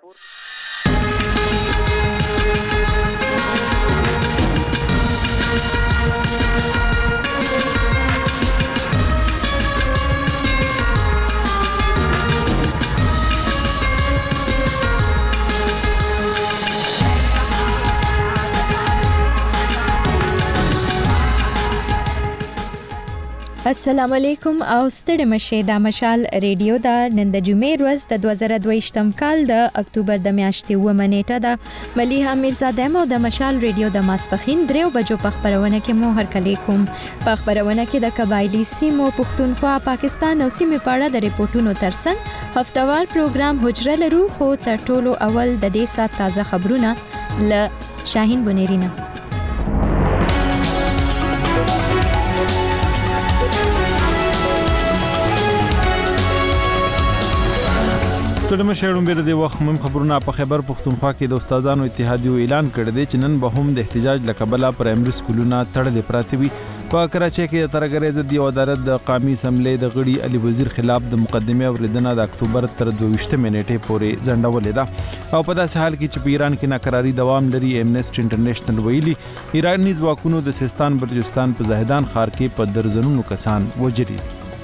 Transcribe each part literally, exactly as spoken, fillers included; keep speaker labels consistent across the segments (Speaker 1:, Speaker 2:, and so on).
Speaker 1: السلام علیکم او ستړي مشه د مشال ریډیو دا نن د جمعې ورځ د دوه زره دوه ویشتم کال د اکتوبر د میاشتې اوومه نیټه ده. ملیحه میرزاده مو د مشال ریډیو د ماسپخین دریو بجو په خبرونه کې مو هرکلی کوم. په خبرونه کې د قبایلی سیمو پښتونخوا پاکستان او سیمې په اړه د ریپورتونو ترڅنګ هفتوار پروګرام حجره لرو، خو تر ټولو اول د دې سات تازه خبرونه ل شاهین بنيرینه.
Speaker 2: ستړي مشهورم بیر د وخت مهم خبرونه په خیبر پښتونخوا کې د استادانو اتحادیو اعلان کړی دی چې نن به هم د احتجاج لکبله پرایمري سکولونه تړلې پراته وي. په کراچۍ کې د ترګریز د عدالت د قومي اسمبلی د غړي علي وزیر خلاف د مقدمه اوریدنه د اکتوبر تر دوه ویشتمه نیټې پورې ځنډولې ده او په داسې حال کې چې په ایران کې ناکراری دوام لري. امنیسټي انټرنیشنل ویلي ایراني ځواکونو د سیستان بلوچستان په زاهدان ښار کې په درزنونو کسان وژلي.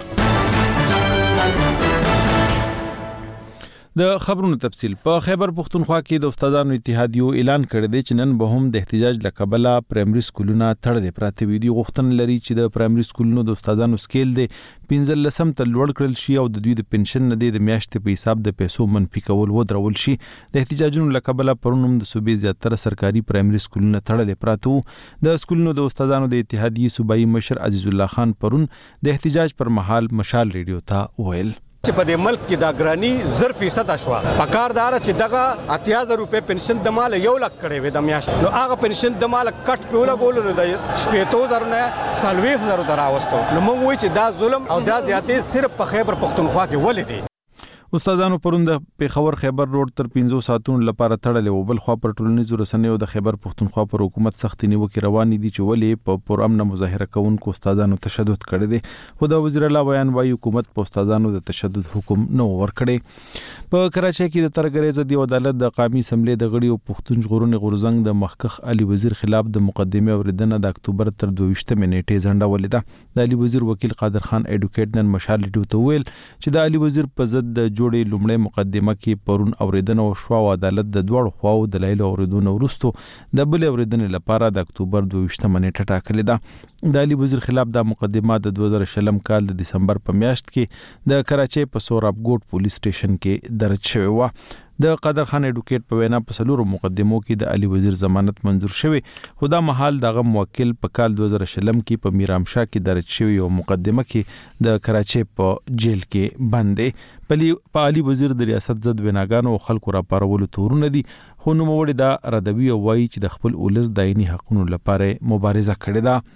Speaker 2: د خبرونو تفصیل. په خیبر پښتونخوا کې د استادانو اتحادیو اعلان کړی دی چې نن به هم د احتجاج لکبله پرایمري سکولونه تړلې پراته وي. دی غوښتنه لري چې د پرایمري سکولونو د استادانو سکیل دی پنځلسم ته لوړ کړل شي او د دوی د پنشن نه د میاشتې په حساب د پیسو منفي کول ودرول شي. د احتجاجونو لکبله پرون هم د صوبې زیاتره سرکاري پرایمري سکولونه تړلې پراته وو. د سکولونو د استادانو د اتحادیې صوبایي مشر عزیز الله خان پرون د احتجاج پر مهال مشال ریډیو ته وویل
Speaker 3: چې په دې ملک کې دا ګرانی زر فیصد اشوا پکار دار چې دغه اتیا زره روپے پنشن د مال یو لک کړي وې د میاشت نو هغه پنشن د مال کټ په لګول نو د شپږ زره نه سلويخ زره دراوستو نو موږ وایو چې دا ظلم او دا زیاتې صرف په خیبر پښتونخوا کې ولې دي.
Speaker 2: استادانو پرون د پیښور خیبر روډ تر پنځو ساعتونو لپاره تړلې و. بل خو پر ټولنیزو رسنیو د خیبر پښتونخوا پر حکومت سخت نیوکې روانې دي چې ولې په پرامن مظاهره کوونکو استادانو تشدد کړی دی. خو د وزیر اعلی بیان وايي حکومت په استادانو د تشدد حکم نه ورکړي. په کراچۍ کې د ترګریز د عدالت د قومي اسمبلی د غړي او پښتون ژغورنې غورزنګ د مخکخ علي وزیر خلاف د مقدمه اوریدنه د اکتوبر تر دوه ویشتمه نیټې ځنډولې ده. د علي وزیر وکیل قادر خان ایډوکیټ نن مشال ریډیو ته ویل چې د علي وزیر په ضد د جوړې لومړی مقدمه کې پرون اوریدنه او شوا او عدالت د دوړ خواو د دلایل اوریدونه ورستو د بل اوریدنې لپاره د اکتوبر دوه ویشتمه نیټه ټاکلې ده. د علي وزیر خلاف د مقدمه د دوه زره شلم کال د دسمبر په میاشت کې د کراچۍ په سوراب ګوټ پولیس سټیشن کې درج شوی و. د قادر خان ایډوکیټ په وینا په سلورو مقدمو کې د علي وزیر ضمانت منظور شوی. خو دا محل دغه موکل په کال دوه زره شلم کې په میرامشاه کې درج شوی او مقدمه کې د کراچۍ په جیل کې بند دی. په علي وزیر د ریاست ضد ویناګانو او خلکو را پارولو تورونه دي. خو نوموړي دا ردوي او وایي چې د خپل ولس دایني حقونو لپاره مبارزه کړې ده.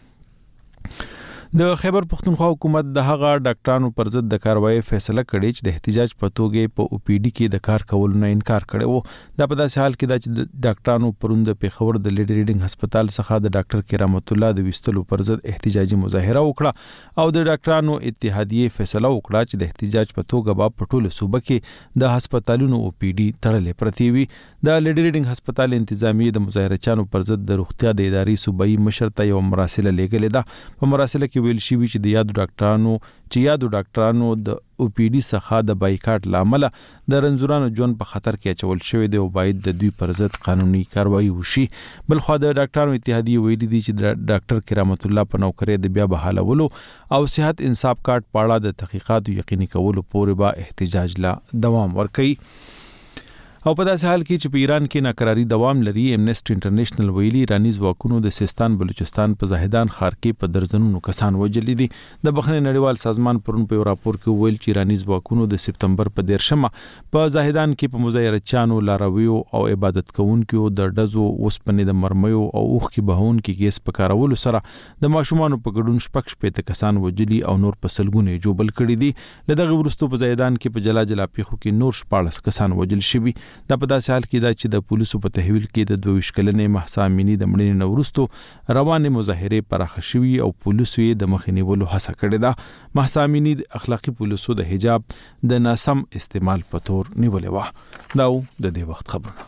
Speaker 2: د خیبر پښتونخوا حکومت د هغه ډاکټرانو پر ضد د کاروایی فیصله کړې چې د احتجاج په توګه په او پی ډي کې د کار کولو نه انکار کړی و. دا په داسې حال کې دا چې د ډاکټرانو پرون د پیښور د لیډ ریډینګ هسپتال څخه د ډاکټر کرامت الله د وستلو پر ضد احتجاجي مظاهره وکړه او د ډاکټرانو اتحادیې فیصله وکړه چې د احتجاج په توګه به په ټوله صوبه کې د هسپتالونو او پی ډي تړلې پرتی وي. د لیډ ریډینګ هسپتال انتظامیه د مظاهرچانو پر ضد د روغتیا د ادارې صوبایي مشر ته یو مراسله لیږلې ده. په مراسله کې ویل شوی چې د یادو ډاکټرانو چې یادو ډاکټرانو د او پی ډي څخه د بایکاټ لامل د رنځورانو ژوند په خطر کې اچول شوی دی او باید د دوی پر ضد قانوني کاروایی وشي. بل خو د ډاکټرانو اتحادیې ویلي دي چې د ډاکټر کرامت الله په نوکری د بیا بحالولو او صحت انصاف کارت پاړه د تحقیقاتو یقیني کولو پورې به احتجاج لا دوام ورکوي. او په داسې حال کې چې په ایران کې ناکراری دوام لري. امنیسټي انټرنیشنل ویلي ایراني ځواکونو د سیستان بلوچستان په زاهدان ښار کې په درزنونو کسان وژلي دي. د بخښنې نړیوال سازمان پرون په یو راپور کې ویل چې ایراني ځواکونو د سپتمبر په دیرشمه په زاهدان کې په مظاهرچیانو، لارویو او عبادت کوونکو د ډزو، اوسپنې د مرمیو او اوښکې بهونکي ګیس په کارولو سره د ماشومانو په ګډون شپږ شپېته کسان وژلي او نور په سلګونه جوبل کړي دي. له دغه وروسته په زاهدان کې په جلا جلا پیښو کې نور شپاړس کسان وژل شوي. دا په داسې حال کې دا چې د پولیسو په تحویل کې د دوه ویشت کلنې مهسا امینی د مړینې نه وروسته روانې مظاهرې پراخه شوي او پولیسو یې د مخې نیولو هڅه کړې ده. مهسا امینی د اخلاقي پولیسو د حجاب د ناسم استعمال په تور نیولې وه. دا د دې وخت خبرونه.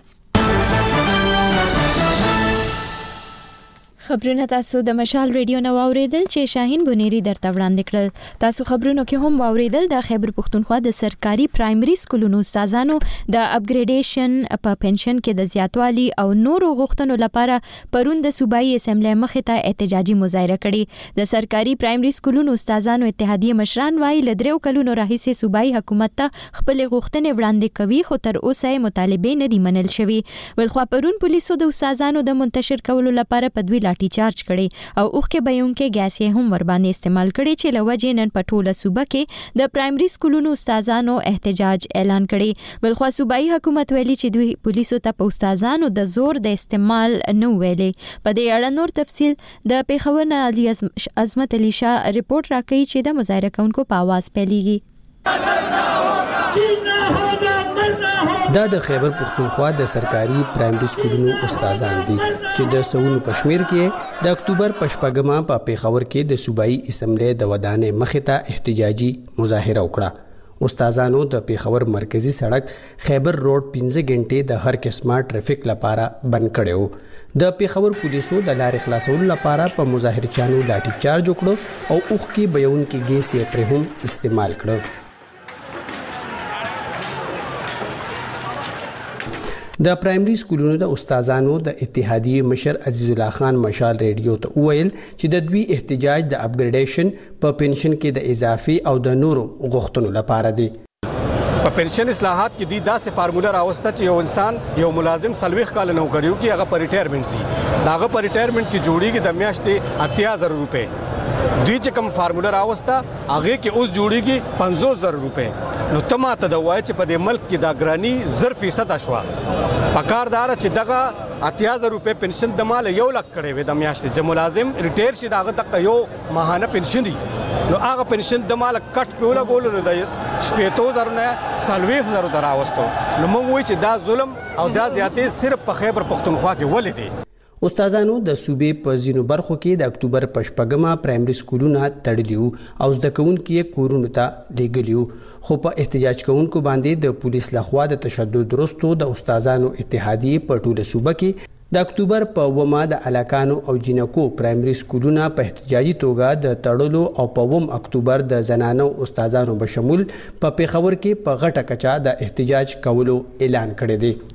Speaker 1: خبرونه تاسو د مشال ریډیو نو اوریدل چې شاهین بنيري درته وړاندې کړل. تاسو خبرونو کې هم اوریدل د خیبر پښتونخوا د سرکاري پرایمري سکولونو استادانو د اپګریډیشن په پنشن کې د زیاتوالي او نورو غوښتنو لپاره پرون د صوبایي اسمبلی مخې ته احتجاجي مظاهره کړې. د سرکاري پرایمري سکولونو استادانو اتحادیه مشران وايي ل دریو کلونو راهیسې صوبایي حکومت ته خپل غوښتنې وړاندې کوي خو تر اوسه مطالبه نه دي منل شوی. ولخوا پرون پولیسو د استادانو د منتشر کولو لپاره په دوی لاټي چارج کړي او اوخه بهونکې ګاز یې هم ور باندې استعمال کړي چې لوجې نن په ټوله صوبه کې د پرایمري سکولونو استادانو احتجاج اعلان کړي. بلخو صوبایي حکومت ویلي چې دوی پولیسو ته په استادانو د زور د استعمال نه ویلي. په دې اړه نور تفصیل د پیښور نه علي عظمت علي شاه ریپورت راکړي چې د مظاهره کوونکو په आवाज پیلېږي.
Speaker 4: دا د خیبر پښتونخوا د سرکاري پرایمري سکولونو استادان دي چې د سونو پښمیر کې د اکتوبر پښپګما په پیښور کې د صوبایي اسمبلی د ودانې مخې ته احتجاجي مظاهره وکړه. استادانو د پیښور مرکزی سړک خیبر روډ پنځه غنټې د هر قسمه ټریفیک لپاره بند کړو. د پیښور پولیسو د لارې خلاصولو لپاره په مظاهرچیانو لاټي چارج وکړو او اوخ کې بیون کې ګیس یې پر هم استعمال کړو. د پرایمري سکولونو د استادانو د اتحادیه مشر عزیز الله خان مشال ریډیو ته وویل چې د دوی احتجاج د اپګریډیشن په پنشن کې د اضافي او د نورو غوښتنو لپاره دی.
Speaker 3: په پنشن اصلاحات کې د داسې فارموله راوسته چې یو انسان یو ملازم سلويخ کال نوکریو کې هغه پر ریټایرمنټ سي داغه پر ریټایرمنټ کې جوړیږي د میاشتې اتیا زره روپے. دوی چې کوم فارموله راوسته هغه کې اوس جوړیږي پنځوس زره روپے. نو تما ته د وای چې په دې ملک کې دا ګرانی زر فیصد اشوا پکاردار چې دغه اتیا زره روپے پنشن د مال یو لک کړي وي د میاشتې چې ملازم ریټایر شي داغه تک یو ماهانه پنشن دی نو هغه پنشن د مال کټ په لګول نو د شپېتو زره نه سلويخ زره دراوستو. نو موږ وایو چې دا ظلم او دا زیاتې صرف په خیبر پښتونخوا کې ولې دي.
Speaker 4: استادانو د صوبې په ځینو برخو کې د اکتوبر پښپګما پرایمري سکولونه تړلیو او زده کوونکي یې کورونو ته لیږلیو خو په احتجاج کوونکو باندې د پولیس لخوا د تشدد وروسته د استادانو اتحادیه په ټوله صوبه کې د اکتوبر په اوومه د الکانو او جنکو پرایمري سکولونه په احتجاجي توګه د تړلو او په اووم اکتوبر د زنانو استادانو بشمول په پیښور کې په غټه کچا د احتجاج کولو اعلان کړی دی.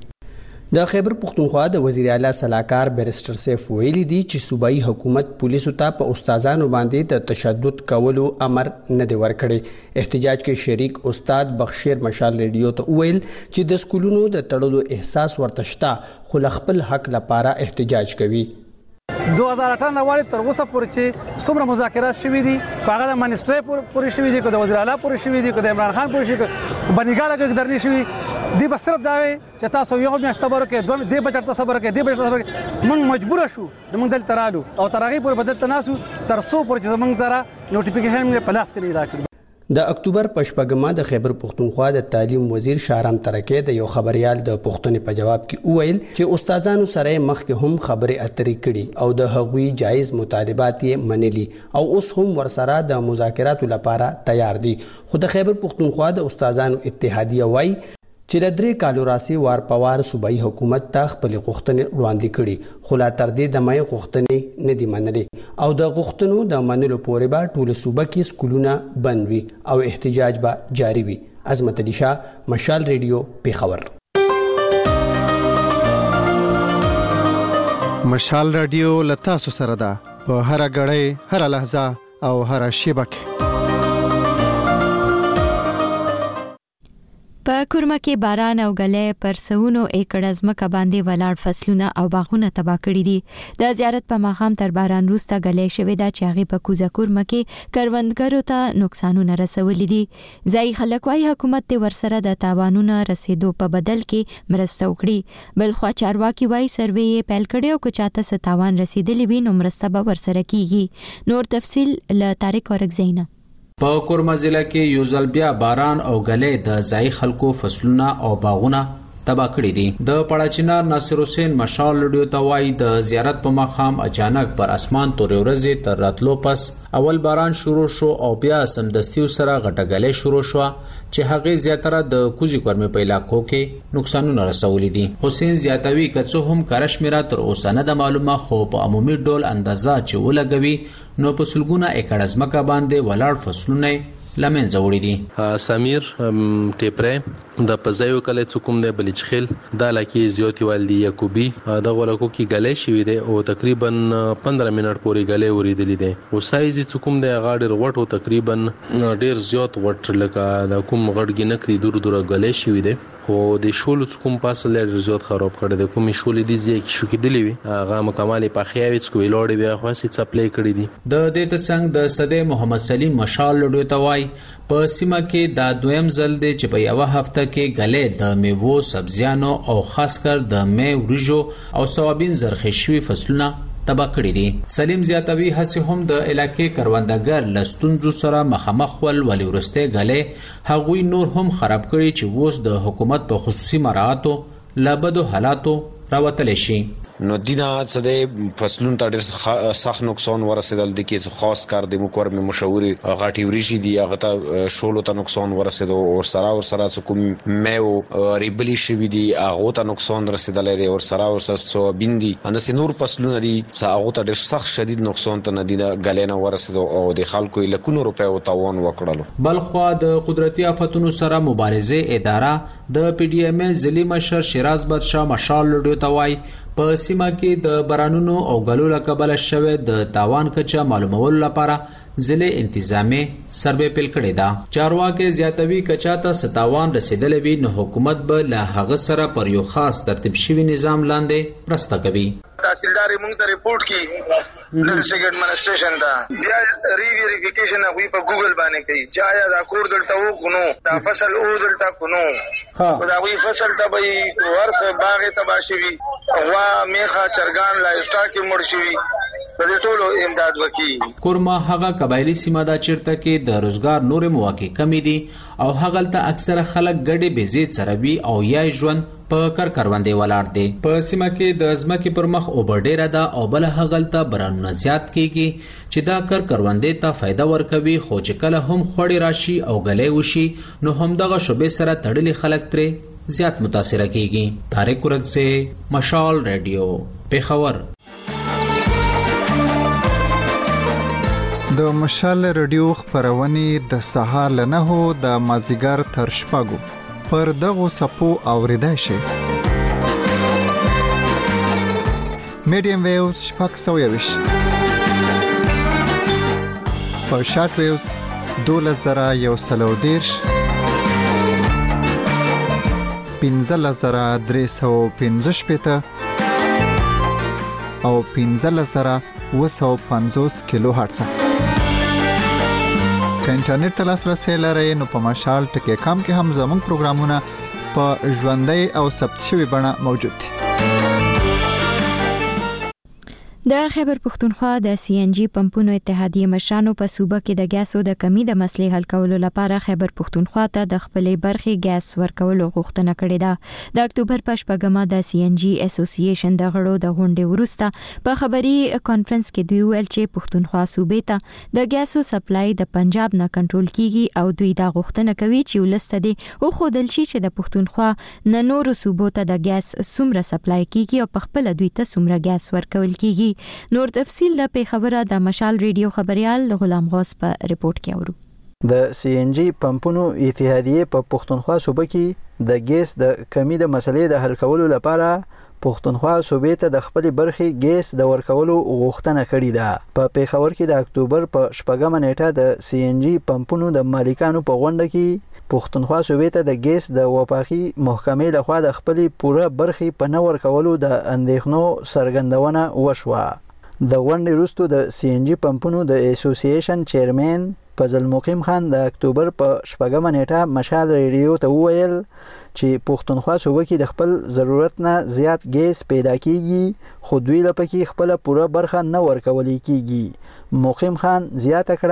Speaker 4: د خیبر پښتونخوا د وزیر اعلی صلاحکار بیرسټر سیف ویلي دی چې صوبایي حکومت پولیسو ته په استادانو باندې د تشدد کولو امر نه دی ورکړی. احتجاج کې شریک استاد بخشیر مشال ریډیو ته ویل چې د سکولونو د تړلو احساس ورته شته خو خپل حق لپاره احتجاج کوي.
Speaker 5: دوه هزار اته نواړي تر اوسه پورې چې څومره مذاکرات شوي دي هغه د منسټرۍ پورې شوي دي که د وزیر اعلی پورې شوي دي که د عمران خان پورې شوي دي بنیګاله کې درنې شوي دی بس صرف دا وي چې تاسو یو میاشت صبر وکړئ دوه دې بجټ ته صبر وکړئ دې بجټ ته صبر وکړئ. موږ مجبوره شو د موږ دلته رالو او تر هغې پورې به دلته ناسو تر څو پورې چې زموږ سره نوټیفیکیشن موږ په لاس کې نه راکړي.
Speaker 4: د اکتوبر پښپګما د خیبر پښتونخوا د تعلیم وزیر شارم ترکه د یو خبريال د پښتنې په جواب کې وویل چې استادانو سره مخکې هم خبرې اترې کړي او د هغوی جایز مطالبات یې منلي او اوس هم ورسره د مذاکراتو لپاره تیار دي. خو د خیبر پښتونخوا د استادانو اتحادیه وایي چې د درې کالو راسي وار په وار صوبایي حکومت ته خپل غوښتنې وړاندې کړي خو لا تر دې د مې غوښتنې نه دي منلې او د غوښتنو د منلو پورې به ټول صوبه کې سکولونه بند وي او احتجاج به جاری وي. عظمت علي شاه مشال ریډیو پیښور.
Speaker 6: مشال رادیو لتا سو سره ده په هر غړې هر لحظه او هر شیبه کې.
Speaker 1: په کورما کې باران او غلې پر سونو ایکړ ځمکه باندې ولاړ فصلونه او باغونه تباہ کړي دي. د زیارت په ماقام تر باران وروسته غلې شوې ده چې هغه په کوزه کورما کې کروندګرو ته نقصانونه رسولي دي. ځای خلک وايي حکومت ته ورسره د تاوانونو رسیدو په بدل کې مرسته وکړي. بل خو چارواکي وايي سروې یې پیل کړي او که چاته ستاوان رسیدلی وي نو مرسته به ورسره کیږي. نور تفصیل له طارق اورګزینا.
Speaker 7: په کورما ضلع کې یو ځل بیا باران او غلې د ځای خلکو فصلونه او باغونه تبا کړی دي. د پړاچینار ناصر حسین مشال لډیو توای د زیارت په مخام اچانک پر اسمان تورې ورځې تر راتلو پس اول باران شروع شو او بیا سمدستي سره غټګلې شروع شو چې هغه زیاتره د کوزي کورمه په علاقو کې نقصانونه رسولي دي. حسین زیاتوي کڅو هم کارشمیره تر اوسه نه د معلومه خو په عمومي ډول اندازه چې ولګوي نو په سلګونه ایکړ ځمکه باندې ولاړ فصلونه لمن زوړی دي.
Speaker 8: سمیر ټیپره د پزایو کله څوکم د بلچخیل د لکی زیوتی والدی یعقوبی د غلکو کی غلې شوې ده او تقریبا پندرہ منټ پورې غلې وریدلې ده او سایز څوکم د غاډر وټو تقریبا ډیر زیات وټ لکه د کوم غړګی نکري دور دور غلې شوې ده خو د شول څوکم پاسه لږ زیات خراب کړي د کوم شول دي چې شو کې دلی وي هغه مکمل په خیاویڅ کوی لوړ بیا خاصه چپلې کړي دي.
Speaker 7: د دې ترڅنګ د صدې محمد سلیم مشال لډو توای په سیمه کې دا دویم ځل دی چې په یو هفته کې غلې د میوو سبزیانو او خاص کر د مې ورجو او سوابین زرخشوي فصلونه تبا کړی دي. سلیم زیاتوي هڅه هم د علاقې کروندګر لستونزو سره مخامخ ول ولې ورسته غلې هغوی نور هم خراب کړي چې ووس د حکومت په خصوصي مراعاتو لابدو حالاتو راوتل شي.
Speaker 9: نو دینا څه فصلون ته ډېر سخت نقصان ورسېدل د کې خاص کار د مکور می مشوري غاټي ورشي دي هغه ته شولو ته نقصان ورسېدو او سره او سره کوم میو ریبلی شوی دي هغه ته نقصان رسېدل دي او سره او سره سوبین دي اند سينور فصلونه دي هغه ته ډېر سخت شدید نقصان ته ندیده غلینا ورسېدو او د خلکو لکونو روپیو تاوان وکړلو.
Speaker 7: بلخوا د قدرتي آفتونو سره مبارزه اداره د پی ډی ایم ضلع مشر شیراز بادشاه مشال لډیو توای په سیمه کې د بارانونو او غلو لکبل شوه د تاوان کچا معلومولو لپاره ضلع انتظامی سروې پیل کړی دا. چارواکي زیاتوي کچا ته ستاوان رسیدلې وي نو حکومت به له هغه سره پر یو خاص ترتیب شوی نظام لاندې پرسته کوي.
Speaker 10: تحصیلدار موږ ته ریپورت کی ډسټریکټ ایڈمنسټریشن دا بیا ری ویریفیکیشن هغه په ګوګل باندې کوي چې آیا دا کور دلته وو کنو دا فصل او دلته کنو ها دا وی فصل ته به ورڅ باغ تباشي وي وا میخه چرګان لا اسټاک مړ شي په ټولو امداد وکي.
Speaker 7: کورما هغه قبایلی سیمه دا چیرته کې د روزګار نور مواقع کمی دي او هغه ته اکثره خلک ګډي بيزيت سره وي او یا ژوند په کر کروندې ولاړ دي. په سیمه کې د ځمکې پر مخ او ډیره ده او بل هغه ته برانونه زیات کیږي چې دا کر کروندې ته فائدہ ورکوي خو چې کله هم خوړی راشي او غلې وشي نو هم دغه شوبې سره تړلي خلک ترې زیات متاثر کیږي. طارق ورغزه مشال رادیو پیښور.
Speaker 6: د مشال رادیو خبرونه د سهار له نه د مازیګر تر شپږو پر دغه سپو اوریدای شي. میډیم ویوز شپږ سوه یویش په شارټ ویوز دولس زره یو سل او دېرش پنځلس زره درې سوه پنځه شپېته او پنځلس زره اوه سوه پنځوس کیلو هرټز. که انټرنیټ ته لاسرسی لرئ نو په مشال ټکی کام کې هم زموږ پروګرامونه په ژوندۍ او ثبت شوي بڼه موجود دي.
Speaker 1: د خیبر پښتونخوا د سی ان جی پمپونو اتحادیه مشرانو په صوبه کې د ګیسو د کمی د مسلې حل کولو لپاره خیبر پښتونخوا ته د خپلې برخې ګیس ورکولو غوښتنه کړې ده. د اکتوبر په شپږمه د سی ان جی اسوسییشن د غړو د غونډې وروسته په خبري کانفرنس کې دوی ویل چې پښتونخوا صوبې ته د ګیسو سپلای د پنجاب نه کنټرول کیږي او دوی دا غوښتنه کوي چې ولسته دي او خودل شي چې د پښتونخوا نه نور صوبو ته د ګیس سومره سپلای کیږي او په خپل دوی ته سومره ګیس ورکول کیږي. نور تفصیل د پیښور د مشال ریډیو خبريال غلام غوث په ریپورت کې اورو.
Speaker 11: د سی ان جی پمپونو اتحادیه په پښتونخوا صوبه کې د ګیس د کمی د مسلې د حل کولو لپاره پښتونخوا صوبې ته د خپل برخې ګیس د ورکولو غوښتنه کړې ده. په پیښور کې د اکتوبر په شپږمه نیټه د سی ان جی پمپونو د مالکانو په غونډه کې پښتونخوا صوبې ته د ګیس د وفاقي محکمې لخوا د خپل پوره برخې په نور کولو د اندېښنو څرګندونه وشوه. د غونډې وروسته د سی ان جی پمپونو د اسوسییشن چیرمن فضل مقیم خان د اکتوبر په شپږمه نیټه مشال ریډیو ته وویل چې پښتونخوا صوبه کې د خپل ضرورت نه زیات ګیس پیدا کیږي خو دوی لپاره خپل پوره برخه نه ورکول کیږي. مقیم خان زیاته کړه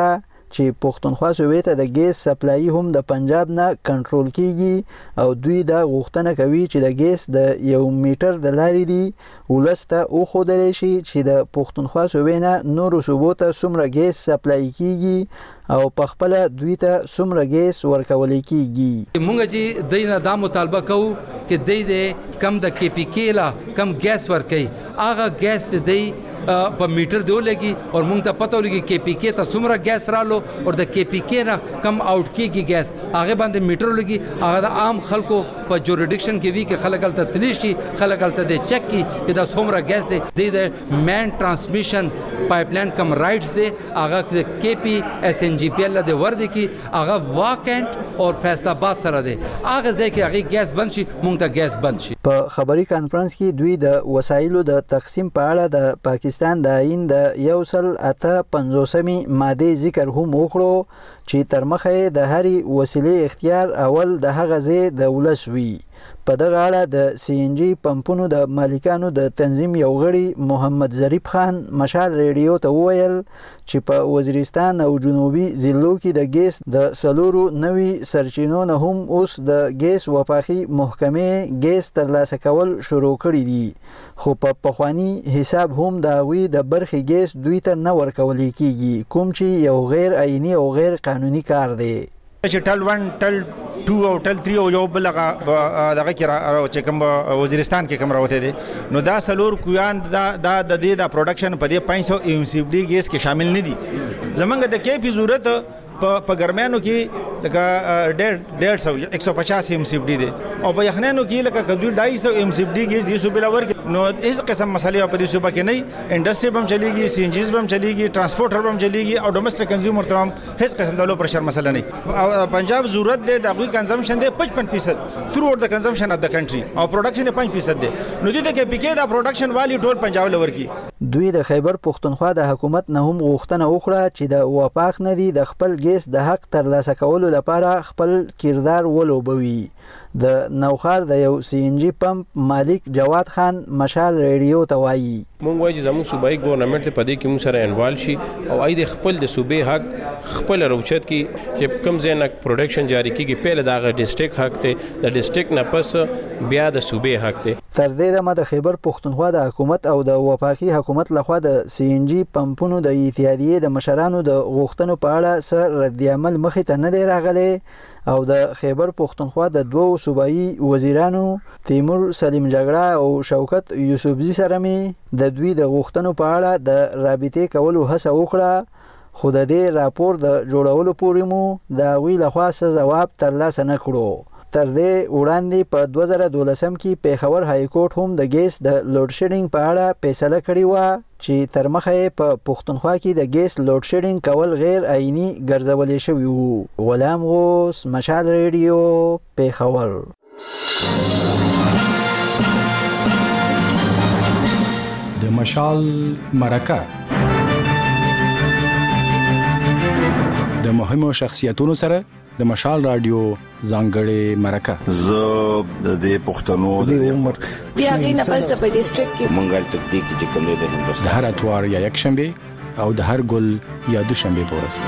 Speaker 11: چې پښتونخوا صوبې ته د ګیس سپلای هم د پنجاب نه کنټرول کیږي او دوی دا غوښتنه کوي چې د ګیس د یو میټر د لارې دی ولسته او خودل شي چې د پښتونخوا صوبې نه نورو صوبو ته څومره ګیس سپلای کیږي او په خپل دوی ته څومره ګیس ورکول کیږي.
Speaker 12: مونږ چې دینه دا مطالبه کوو چې د دې کم د کې پی کې لا کم ګیس ورکړي هغه ګیس د په میټر دی ولګي او مونږ ته پته ولګي کې پی کې ته څومره ګیس رالو او د کې پی کې نه کم آوټ کیږي ګیس هغه باندې میټر ولګي هغه د عام خلکو په جوریډکشن کې وی کې خلک تل تلیشي خلک تل د چک کی چې دا څومره ګیس دی د مین ترانسمیشن پایپ لاین کم رائټس دی هغه د کې پی اس ان جی پی ال د ور دی کې هغه واکنټ او فیصل آباد سره دی هغه ځکه هغه ګیس بند شي مونږ ته ګیس بند شي.
Speaker 11: په خبري کانفرنس کې دوی د وسایلو د تقسیم په اړه د پاکستان د آئین د یو سل اته پنځوسمې ماده ذکر هم وکړو چې تر مخه د هرې وسیلې اختیار اول د هغه ځای د ولس وي. په دغه اړه د سی ان جی پمپونو د مالکانو د تنظیم یو غړي محمد ظریف خان مشال ریډیو ته وویل چې په وزیرستان او جنوبي ضلعو کې د ګیس د سلورو نوي سرچینو نه هم اوس د ګیس وفاقي محکمې ګیس ترلاسه کول شروع کړي دي خو په پخوانی حساب هم د هغوی د برخې ګیس دوی ته نه ورکول کیږي کوم چې یو غیر آئینی او غیر قانوني کار دی.
Speaker 13: چې ټل ون ټل ټو او ټل تری او یو بل دغه کې چې کوم وزیرستان کې کوم راوته دي نو دا سلور کویان دا د دې د پروډکشن په دې پنځه سوه ایم سی ډي ګیس کې شامل نه دي. زمونږ د کې پی ضرورت په ګرمانو کې لکه ډېر سو ایک سو پچاس ایم سی ډي دي او په یخنانو کې لکه کدو ډای سو ایم سی ډي ګیس دي سو بل ور نو هیڅ قسم مسلې په دې صوبه کې نه انډستری بم چلیږي سی ان جیز بم چلیږي ترانسپورټر بم چلیږي او ډومېسټک کنزیومر ته هیڅ قسم د لو پرشر مسله نه او پنجاب ضرورت دی د غوي کنزمپشن دی پچپن فیصد تھرو د کنزمپشن اف د کنټری او پروډکشن پنځه فیصد دی نو دې کې پکې دا پروډکشن والی ټول پنجاب لور کی.
Speaker 11: دوی د خیبر پښتونخوا د حکومت نه هم غوښتنه وکړه چې د وفاق نه دی د خپل ګیس د حق ترلاسه کولو لپاره خپل کردار ولوبوي. د نوخار د یو سی ان جی پمپ مالک جواد خان مشال ریډیو ته وایي
Speaker 14: مونږ وایي چې زموږ صوبایي ګورنمنت په دې کې مونږ سره انوالو شي او اې د خپل د صوبې حق خپل روچت کی چې کم ځای نه پروډکشن جاری کیږي پیله دغه ډیسټریکټ حق ته د ډیسټریکټ نه پس بیا د صوبې حق ته.
Speaker 11: تر دې دمه د خیبر پښتونخوا د حکومت او د وفاقي حکومت لخوا د سی ان جی پمپونو د اتحادیې د مشرانو د غوښتنو په اړه سر رد عمل مخې ته نه دی راغلی او د خیبر پښتونخوا د دوو صوبایي وزیرانو تیمور سلیم جګړه او شوکت یوسفزي سره می د دوی د غوښتنو په اړه د رابطې کولو هڅه وکړه خو د دې راپور د جوړولو پورې مو د هغوی لخوا څه ځواب ترلاسه نه کړو. تر دې وړاندې په دوه زره دولسم کې پیښور های کورټ هم د ګیس د لوډ شیډینګ په اړه فیصله کړې وه چې تر مخه په پښتونخوا کې د ګیس لوډ شیډینګ کول غیر آئینی ګرځولې شوي وو. غلام غوث مشال ریډیو پیښور.
Speaker 15: د مشال مرکه د مهمو شخصیتونو سره د مشال رادیو ځانګړې مرکه
Speaker 16: زه د دې پښتنو د عمر
Speaker 17: بیا غینه پس د ډیسټریکټ کې
Speaker 16: منګل تکدیک چې کوم د هندوستان
Speaker 15: د هر اتوار یا یک شنبه او د هر ګل یا دوشنبه پورس.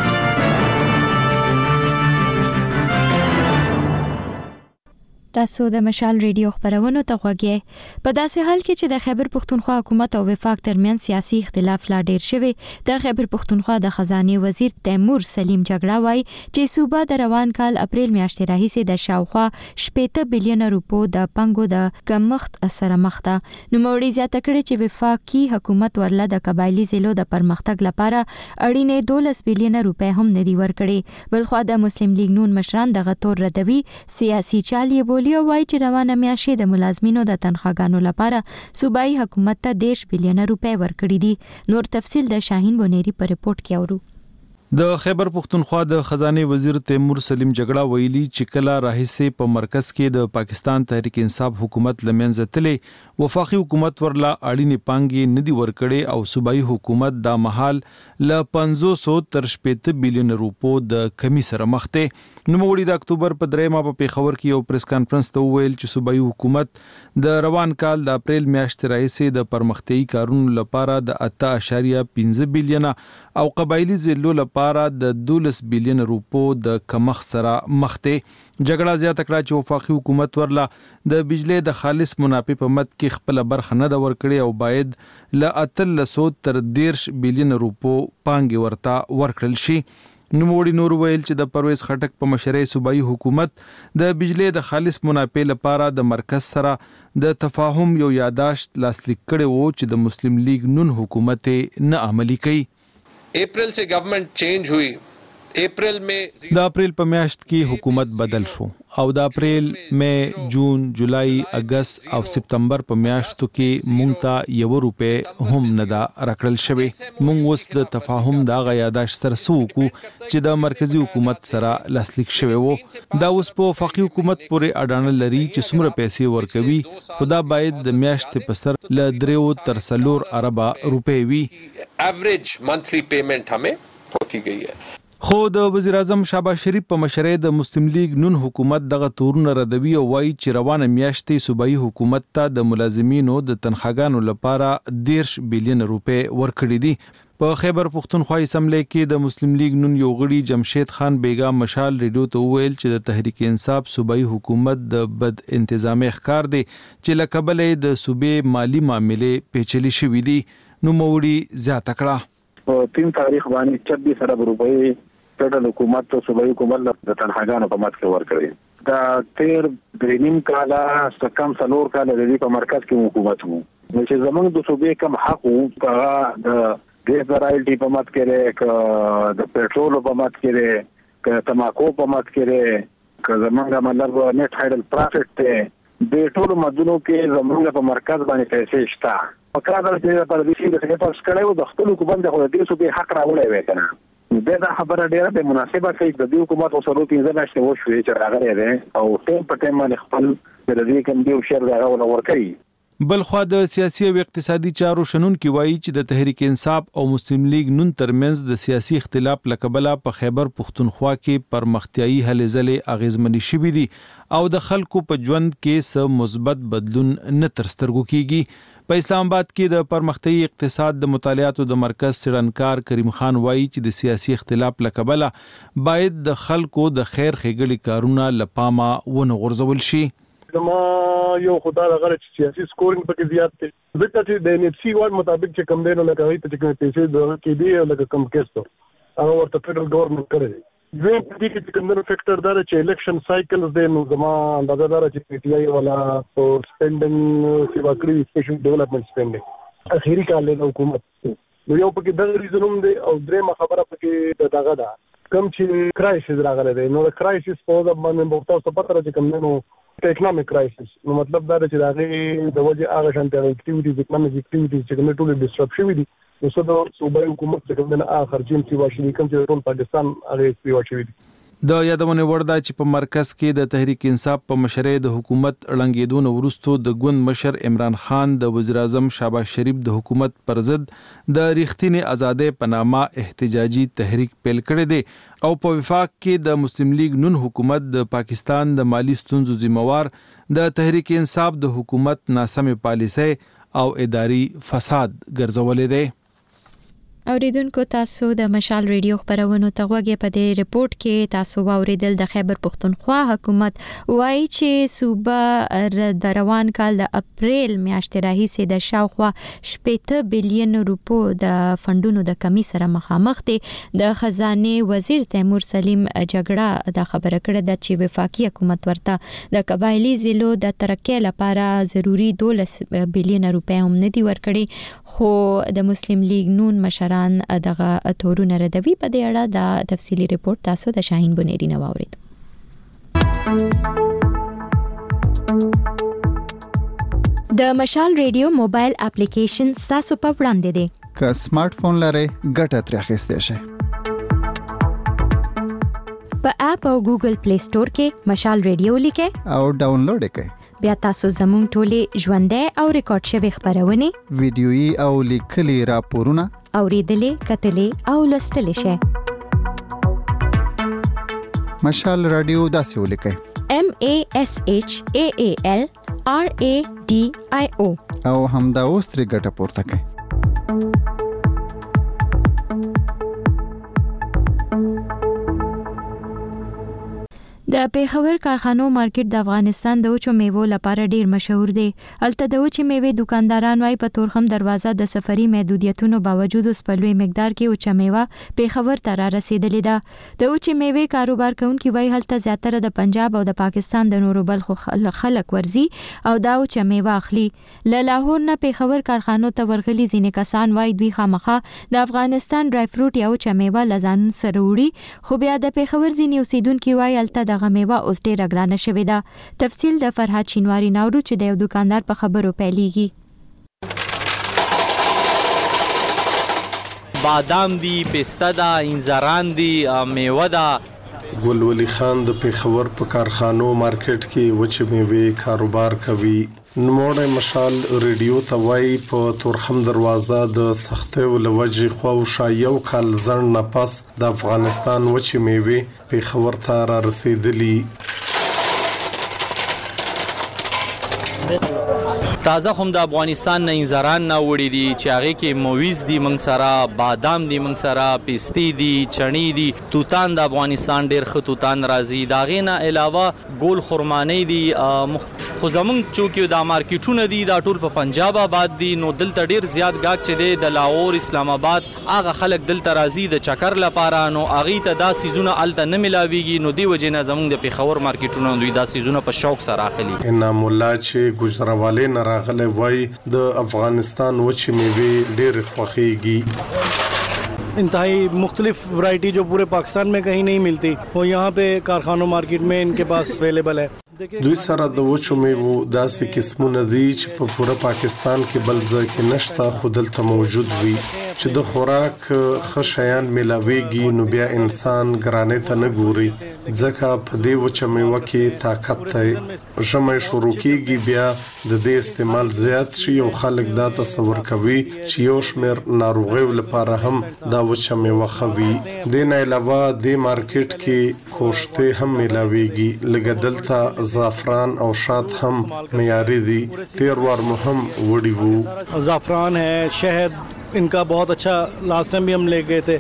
Speaker 1: تاسو د مشال ریډیو خبرونه ته غوږی په داسې حال کې چې د خیبر پښتونخوا حکومت او وفاق ترمن سیاسي اختلاف لا ډیر شوی د خیبر پښتونخوا د خزانه وزیر تیمور سلیم جګړه وای چې صوبه د روان کال اپریل میاشتې راهیسې د شاوخوا شپږ بلین روپو د پنګو د کمښت سره مخ ده. نو موري زیاته کړي چې وفاقي حکومت ورله د قبایلی ضلعو د پرمختګ لپاره اړینې دولس بلین روپے هم ندي ورکړي بل خو د مسلم لیگ نون مشران دغه تور ردوي سیاسي چالي بولی او وای چې روانه میاشتې د ملازمینو د تنخواګانو لپاره صوبایي حکومت ته دیش بلین روپے ورکړي دي. نور تفصیل د شاهین بونيري په رپورت کې اورو.
Speaker 2: د خیبر پښتونخوا د خزانه وزیر تیمور سلیم جګړه ویلي چې کله راهیسې په مرکز کې د پاکستان تحریک انصاف حکومت لمنځه تلې وفاقي حکومت ورلا اړینې پانګې ندي ورکړي او صوبایي حکومت د محل ل پنځوس سوه تر شپږ بلین روپو د کمی سره مخ ته. نو موړي د اکتوبر په درېمه په پیښور کې یو پریس کانفرنس ته ویل چې صوبایي حکومت د روان کال د اپریل میاشتې راهیسې د پرمختیايي کارونو لپاره د اته اشاریه پنځه بلین او قبایلی ضلعو لپاره د دولس بلین روپو د کمښت سره مخ دی. جګړه زیاته کړه چې وفاقي حکومت ورله د بجلی د خالص منافع په مد کې خپل برخه نه ده ورکړې او باید له اتلسو تر دیرش بلین روپو پانګې ورته ورکړل شي. نوموړي نور ویل چې د پرویز خټک په مشرۍ صوبایي حکومت د بجلی د خالص منافع لپاره د مرکز سره د تفاهم یو یاداشت لاسلیک کړی وو چې د مسلم لیگ نون حکومت نه عملی کوي.
Speaker 18: اپریل سے گورنمنٹ چینج ہوئی. اپریل میں
Speaker 2: د اپریل په میاشت کې حکومت بدل شو او د اپریل، مې، جون، جولای، اگست او سپتمبر په میاشتو کې مونږ ته یو روپې هم نه دا راکړل شوی. مونږ اوس د تفاهم د غیاداش سره سوکو چې د مرکزی حکومت سره لاسلیک شوی وو. دا اوس په وفاقي حکومت پورې اډانه لري چې څومره پیسې ورکوي، خدا باید د میاشتې په سر له دریو تر څلور اربه روپې وي.
Speaker 18: ایوریج منثلی پیمنٹ ہمیں ہوتی گئی ہے.
Speaker 2: خو د وزیر اعظم شهباز شریف په مشرۍ د مسلم لیگ نون حکومت دغه تورونه ردوي او وایي چې روانه میاشتې صوبایي حکومت ته د ملازمینو د تنخواګانو لپاره دیرش بلین روپې ورکړي دي. په خیبر پختونخوا اسمبلی کې د مسلم لیگ نون یو غړي جمشید خان بیگا مشال ریډیو ته وویل چې د تحریک انصاف صوبایي حکومت د بد انتظامی ښکار دی چې له کبله د صوبې مالی معاملې پیچلي شوي دي. نوموړي زیاته کړه
Speaker 19: په تین تاریخ باندې چوبیس ارب روپۍ فدرال حکومت ته صوبایي حکومت د تنخواګانو په مد کې ورکړي. دا تیر درې نیم کاله څخه کم څلور کاله د دې په مرکز کې حکومت وو چې زمونږ د صوبې کم حق وو هغه د ګیس د رایلټي په مد کې لري، ک د پېټرول په مد کې لري، ک تماکو په مد کې لري، ک زمونږ مطلب نت هایډل پروفټ ته د ټولو مدونو کې زمونږ په مرکز باندې پیسې شته. په کار د پر دې چې د څه کړو د خپل حکومت د خو دې صوبې حق راوړی وای کنه. دا خبره ډیره به مناسبه کوي د دې حکومت او سره پنځه میاشتې وشوې چې راغلی دی او ټیم په ټیم باندې خپل د دې کوم دی شر راغله ورکړي.
Speaker 2: بل خو د سیاسي او اقتصادي چارو شنونکي وایي چې د تحریک انصاف او مسلم لیگ نون ترمنځ د سیاسي اختلاف لکبله په خیبر پختونخوا کې پرمختیايي هلې ځلې اغیزمنې شوې دي او د خلکو په ژوند کې څه مثبت بدلون نه تر سترګو کیږي. په اسلام آباد کې د پرمختیايي اقتصاد د مطالعاتو د مرکز څېړنکار کریم خان وایي چې د سیاسي اختلاف لکبله باید د خلکو د خیر ښېګړې کارونه له پامه ونه غورځول شي.
Speaker 20: زما یو خدای هغه چې سیاسي سکورینګ پکې زیات دی ځکه چې د ان اف سی وان مطابق چې کم دی نو لکه هغې ته چې کومې پیسې د کې دی لکه کم کیسټو هغه ورته فدرال ګورنمنټ کړی دی. دویم په دې کې چې کوم فیکټر دا چې الیکشن سایکلز دی نو زما اندازه دا چې پی ټي آی والا په سپینډینګ سیوا کړي سپیشل ډیولپمنټ سپینډینګ اخیری کال له حکومت نو یو پکې دغه ریزن هم دی او درېمه خبره پکې دغه ده کوم چې کرایسس راغلی دی نو د کرایسس په وجه باندې تاسو ته پته ده چې کوم نو اکنامک کرایسس نو مطلب دا چې د هغې د وجې هغه شانتې اکټیویټیز اکنامک اکټیویټیز چې کومې ټولې ډسټرب شوي دي نو څه د صوبایي حکومت چې کوم دی نه هغه خرچې هم سیوا شوي کوم چې ټول پاکستان هغې سیوا شوي دي.
Speaker 2: د یادونه وړ ده چې په مرکز کې د تحریک انصاف په مشرۍ د حکومت ړنګېدو نه وروسته د ګوند مشر عمران خان د وزیر اعظم شهباز شریف د حکومت پر ضد د ریښتینې ازادۍ په نامه احتجاجي تحریک پیل کړی دی او په وفاق کې د مسلم لیگ نون حکومت د پاکستان د مالی ستونزو ذمہوار د تحریک انصاف د حکومت ناسمې پالیسۍ او اداري فساد ګرځولې دی.
Speaker 1: اوریدونکو تاسو د مشال ریډیو خبرونو ته غوږی په دې ریپورت کې تاسو واوریدل د خیبر پختونخوا حکومت وایي چې صوبه د روان کال د اپریل میاشتې راهیسې د شاوخوا شپږ بلین روپو د فندونو د کمی سره مخامخ دي. د خزانه وزیر تیمور سلیم جګړه د خبره کړې ده چې وفاقي حکومت ورته د قبایلی ضلعو د ترقۍ لپاره ضروری دولس بلین روپۍ هم نه دي ورکړي خو د مسلم لیگ نون مشران دغه تورونه ردوي. په دې اړه د تفصیلی ریپورت تاسو د شاهین بنيري نه واورید. د مشال ریډیو موبایل اپلیکیشن تاسو په وړاندې دی.
Speaker 6: که سمارټ فون لرئ ګټه ترې اخیستی شئ.
Speaker 1: په اپ او ګوګل پلی سٹور کې مشال ریډیو لیکئ
Speaker 6: او ډاونلوډ یې کړئ.
Speaker 1: بیا تاسو زموږ ټولې ژوندۍ او ریکارډ شوي خبرونه
Speaker 6: ویډیويي او لیکلي راپورونه
Speaker 1: اوریدلې کتلې او لوستلې شئ.
Speaker 6: مشال رادیو داسې ولیکئ
Speaker 1: M A S H A A L R A D I O
Speaker 6: او همدا اوس ترې ګټه پورته کړئ.
Speaker 1: د پیښور کارخانو مارکیټ د افغانستان د وچو میوو لپاره ډیر مشهور دی. الته د وچې میوې دکانداران وايي په تورخم دروازه د سفري محدودیتونو باوجود اوس په لوی مقدار کې وچه میوه پیښور ته را رسیدلې ده. د وچې میوې کاروبار کوونکي وايي هلته زیاتره د پنجاب او د پاکستان د نورو بلخو خلک ورزي او دا وچه میوه اخلي. له لاهور نه پیښور کارخانو ته ورغلي ځینې کسان وايي دوی خامخا د افغانستان ډرای فروټ یا وچه میوه لزان سره وړي، خو بیا د پیښور ځینې اوسیدونکي وايي الته د غمیوه اوس ډیره ګرانه شوې ده. تفصیل د فرهاد شینواری ناورو چې د یو دکاندار په خبرو پیلېږي.
Speaker 21: بادام دی، پسته ده، انځران دی، میوه ده.
Speaker 22: ګل ولی خان د پیښور په کارخانو مارکیټ کې وچې میوې کاروبار کوي. نوموړی مشال ریډیو ته وایي په تورخم دروازه د سختیو له وجې خواوشا یو کال ځنډ نه پس د افغانستان وچې میوې پیښور ته را رسېدلي.
Speaker 21: تازه هم د افغانستان نه انځران نه وړي دي چې هغه کې مویز دي، موږ سره بادام دي، موږ سره پستی دي، چڼي دي، توتان د افغانستان ډیر ښه توتان راځي. دا غي نه علاوه ګول خرمانی دي. خو زمونږ چونکی د مارکیټونه دي دا ټول په پنجاب آباد دي، نو دلته ډیر زیات گاګ چې دی د لاهور اسلام آباد هغه خلک دلته راځي د چکر لپاره، نو هغه ته دا سیزونه الته نه ملاويږي، نو دی وجه نه زمونږ د پیښور مارکیټونه دوی دا سیزونه په شوق سره اخلي.
Speaker 22: انعام الله چې ګجراواله نه راغلی وای د افغانستان وچې میوې ډیر خوښيږي.
Speaker 23: इंतहाई मुख्तलिफ वैरायटी जो पूरे पाकिस्तान में कहीं नहीं मिलती वो यहाँ पे कारखानों मार्केट में इनके पास अवेलेबल है.
Speaker 22: دوی سره د وچو میوو داسې قسمونه دي چې په پوره پاکستان کې بل ځای کې نشته، خو دلته موجود وي چې د خوراک ښه شیان ملاويږي، نو بیا انسان ګرانې ته نه ګوري ځکه په دې وچه میوه کې طاقت دی. ژمی شروع کېږي بیا د دې استعمال زیات شي او خلک دا تصور کوي چې یو شمېر ناروغیو لپاره هم دا وچه میوه ښه وي. دې نه علاوه دې مارکیټ کې کوشتې هم ملاويږي، لکه دلته زعفران او شات هم معیاري دي. تیر وار مو هم وړي وو.
Speaker 23: زعفران है, शहद इनका बहुत अच्छा, लास्ट टाइम भी हम ले गए थे.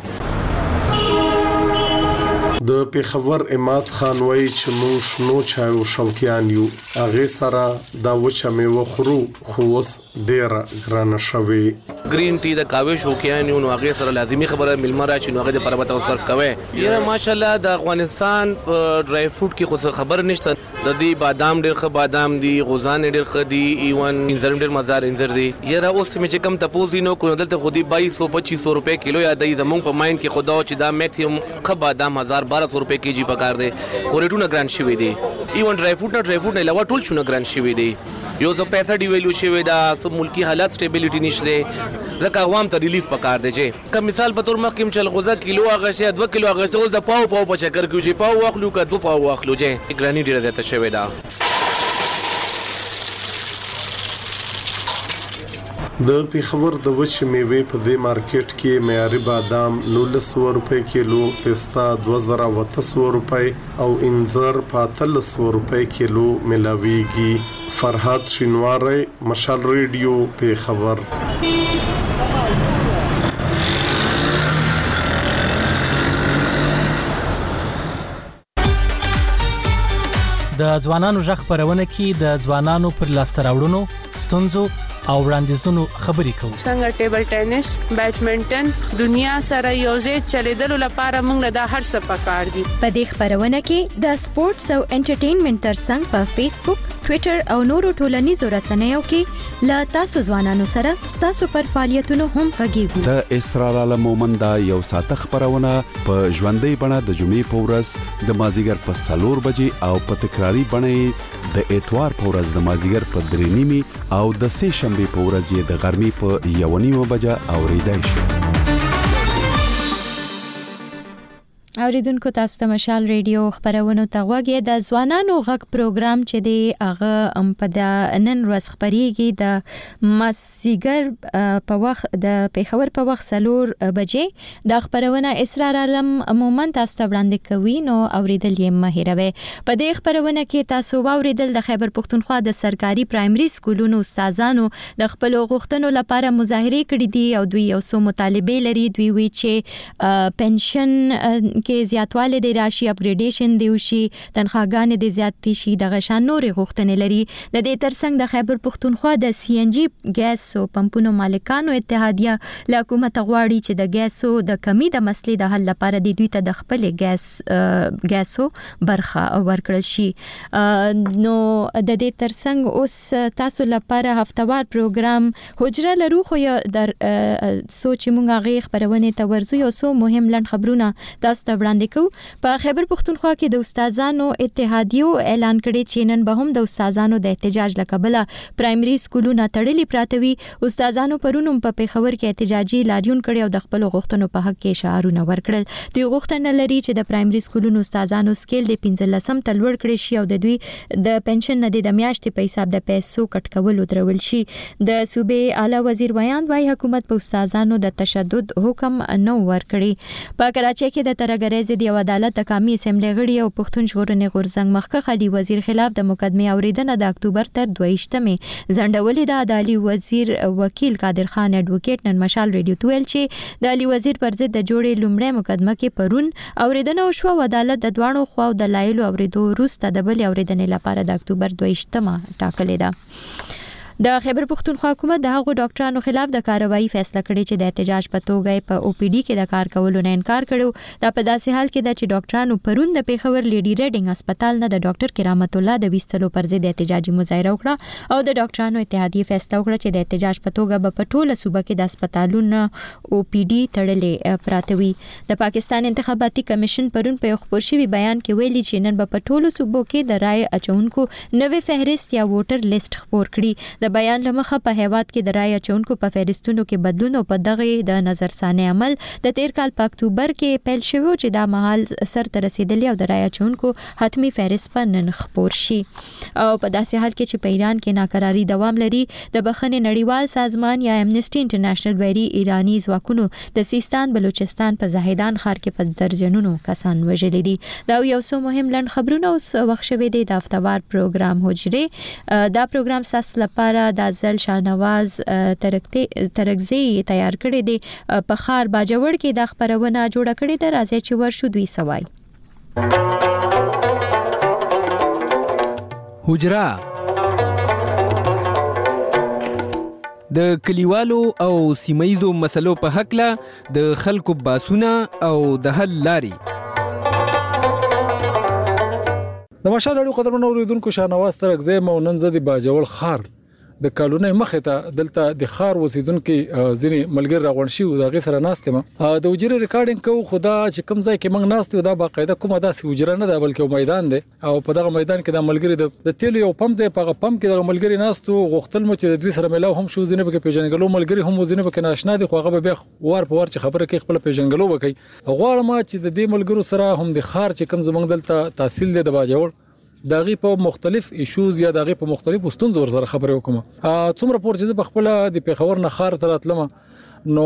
Speaker 22: د پیښور اماد خان وایي چې موږ شنو چایو شوقیان یو، هغه سره دا وچه میوه خورو، خو اوس ډیره ګرانه شوې.
Speaker 24: گرین ټي د قهوه شوقیان یو، نو هغه سره لازمي خبره ملمه راشي، نو هغه د پربته او صرف کوي. یاره ماشاءالله د افغانستان ډرای فروټ کې خو خبر نشته، د دې بادام ډیر ښه بادام دي، غوزان ډیر ښه دي، ایون انځر ډیر مزار انځر دي. یاره اوس چې کم تپوز نو کو دلته خو دې بایس سو پچیس سو روپے کیلو یا د زمونږ په ماین کې خدا چې دا میکسیمم ښه بادام هزار بارہ سو روپے کیجی پکار دي. کوریټونه ګران شوی دي، ایون ډرای فروټ نه ډرای فروټ نه علاوه ټول شونه ګران شوی دي. یو څه پیسې ډیویلو شوی دا، سم ملکی حالات سټیبিলিټی نشته، ځکه عوام ته ریلیف پکار دی. چې کوم مثال په تور مخکې چل غوزه کیلو هغه شی دوه کیلو هغه اوس د پاو پاو په چکر کې چې پاو واخلو کا دو پاو واخلو، چې ګرانی ډیره زیاته شوی دا.
Speaker 22: د پیښور د وچې میوې په دې مارکیټ کې معیاري بادام نولس سوه روپۍ کیلو، پستا دوه زره اوته سوه روپۍ او انځر په اتلس سوه روپۍ کیلو ملاويږي. فرهاد شینواری، مشال ریډیو، پیښور.
Speaker 25: د ځوانانو ژغ خبرونه کې د ځوانانو پر لاسته راوړنو، ستونزو او وړاندیزونو خبرې کوو.
Speaker 26: څنګه ټیبل ټینس، بیډمنټن دنیا سره یوځای چلیدلو لپاره موږ د هر څه پکار دي.
Speaker 1: په دې خبرونه کې د سپورتس او انټرټینمنټ ترڅنګ په فیسبوک، ټوئیټر او نورو ټولنیزو رسنیو کې لا تاسو ځوانانو سره تاسو پر فعالیتونو هم غږیږو.
Speaker 27: د اسرار عالم مومند یو ساته خبرونه په ژوندۍ بڼه د جمعې په ورځ د مازیګر په څلور بجې او په تکراری بڼه د اتوار په ورځ د مازیګر په درې نیمې او د سه شنبه په ورځ یې د غرمې په یو نیمه بجه اوریدای شي.
Speaker 1: اوریدونکو تاسو ته مشال ریډیو خبرونه ته غوږی. د ځوانانو غږ پروګرام چې دی هغه ام په د نن ورځ خبريږي د مازیګر په وخت د پیښور په وخت څلور بجې. د خبرونه اسرار عالم مومند تاسو ته وړاندې کوي، نو اوریدل یې مه هیروئ. په دې خبرونه کې تاسو اوریدل د خیبر پښتونخوا د سرکاري پرایمري سکولونو استادانو د خپل غوښتنو لپاره مظاهره کړې دي او دوی یو څو مطالبه لري. دوی وی چې پنشن کې چې زیاتواله د راشي اپګریډیشن دی وشي تنخواګانې د زیات شي دغه شان نورې غوښتنې لري. د دې ترڅنګ د خیبر پختونخوا د سی ان جی ګیس او پمپونو مالکانو اتحادیه له حکومت غواړي چې د ګیسو د کمی د مسلې د حل لپاره د دوی ته د خپل ګیس ګیسو برخه ورکړل شي. نو د دې ترڅنګ اوس تاسو لپاره هفتوار پروګرام حجره لرو خو در سوچ مونږه غي خبرونه ته ورزو یو سو مهم لن خبرونه تاسو ته وړاندې کوو. په خیبر پختونخوا کې د استادانو اتحادیو اعلان کړی چې نن به هم د استادانو د احتجاج لکبله پرایمري سکولونه تړلي پراته وي. استادانو پرونم په پیښور کې احتجاجي لاریون کړي او د خپل غوښتنو په حق کې شعارونه ورکړل. دوی غوښتنه لري چې د پرایمري سکولونو استادانو سکیل د پنځلسم ته لوړ کړي شي او د دوی د پنشن نه د میاشتې په حساب د پیسو کټ کول او درول شي. د صوبې اعلی وزیر ویاند وايي حکومت په استادانو د تشدد حکم نه ورکړي. په کراچۍ کې د ترګریز د یو عدالت قومي اسمبلی غړي او پښتون ژغورنې غورځنګ مخکښ علي وزیر خلاف د مقدمه اوریدنه د اکتوبر تر دویشتمه ځنډولې ده. د علي وزیر وکیل قادر خان اډوکیټ نن مشال ریډیو ته ویل چې د علي وزیر پر ضد د جوړې لومړی مقدمه کې پرون اوریدنه وشوه او عدالت د دوانو خواو د لایلو اوریدو وروسته د بل اوریدنې لپاره د اکتوبر دویشتمه ټاکلې ده. د خیبر پختونخوا حکومت د هغو ډاکټرانو خلاف د کاروایی فیصله کړې چې د احتجاج په توګه په او پی ډي کې د کار کولو نه انکار کړو. دا په داسې حال کې ده چې ډاکټرانو پرون د پیښور لیډي ریډینګ هسپتال نه د ډاکټر کرامت الله د ویستلو پر ضد احتجاجي مظاهره وکړه او د ډاکټرانو اتحادیه فیصله وکړه چې د احتجاج په توګه به په ټوله صوبه کې د هسپتالونو او پی ډي تړلې پراته وي. د پاکستان انتخاباتي کمیشن پرون په خبر شوی بیان کې ویلي چې نن به په ټوله صوبو کې د رای اچونکو نوې فهرست یا ووټر لیست خبر کړي. د بیان لمخه په هیواد کې د رای اچونکو په فهرستونو کې بدلون او په دغه د نظرثانه عمل د تیر کال په اکتوبر کې پیل شوی چې دا مهال سر ته رسیدلی او د رای اچونکو حتمی فهرست په نن خبر شي. او په داسې حال کې چې په ایران کې ناکراری دوام لري د بخښنې نړیوال سازمان یا امنیسټي انټرنیشنل ویری ایرانی ځواکونو د سیستان بلوچستان په زاهدان ښار کې په درجنونو کسان وژلي دي. دا یو څو مهم لن خبرونه اوس وخت شوی دی د هفتوار پروګرام حجره. دا پروګرام تاسو لپاره د زل شاهنواز ترکزی تیار کړی دی. په خار باجوړ کې د خبرونه جوړه کړې ده. راځي چې ورشو دوی سوای
Speaker 3: حجره د کلیوالو او سیمایزو مسلو په حق له د خلکو باسونه او د حل لاري.
Speaker 4: د مشال اړو قدرمنو اوریدونکو شاهنواز ترکزی مو نن زدي باجوړ خار د کالونې مخه ته دلته د خار وسیدونکو ځینې ملګری راغون شي او د غي سره ناست ما د وجره ریکارډینګ کو خدا چې کوم ځای کې موږ ناست دا باقاعده کومه داسې وجره نه ده بلکې میدان دی او په دغه میدان کې د ملګری د تیل یو پمپ دی په پمپ کې د ملګری ناست او غختل مو چې د دوی سره ملاو هم شو ځینې په پیژنګلو ملګری هم ځینې په ناشنا دي خو هغه به وار په وار چې خبره کوي خپل پیژنګلو وکي. غواړم چې د دې ملګرو سره هم د خار چې کوم زمنګ دلته تحصیل دی د باجوړ داغي په مختلف ایشوز یا داغي په مختلف ستونزو سره خبرې وکم. څومره پور چې په خپل د پیښور نه خار تر اتلم نو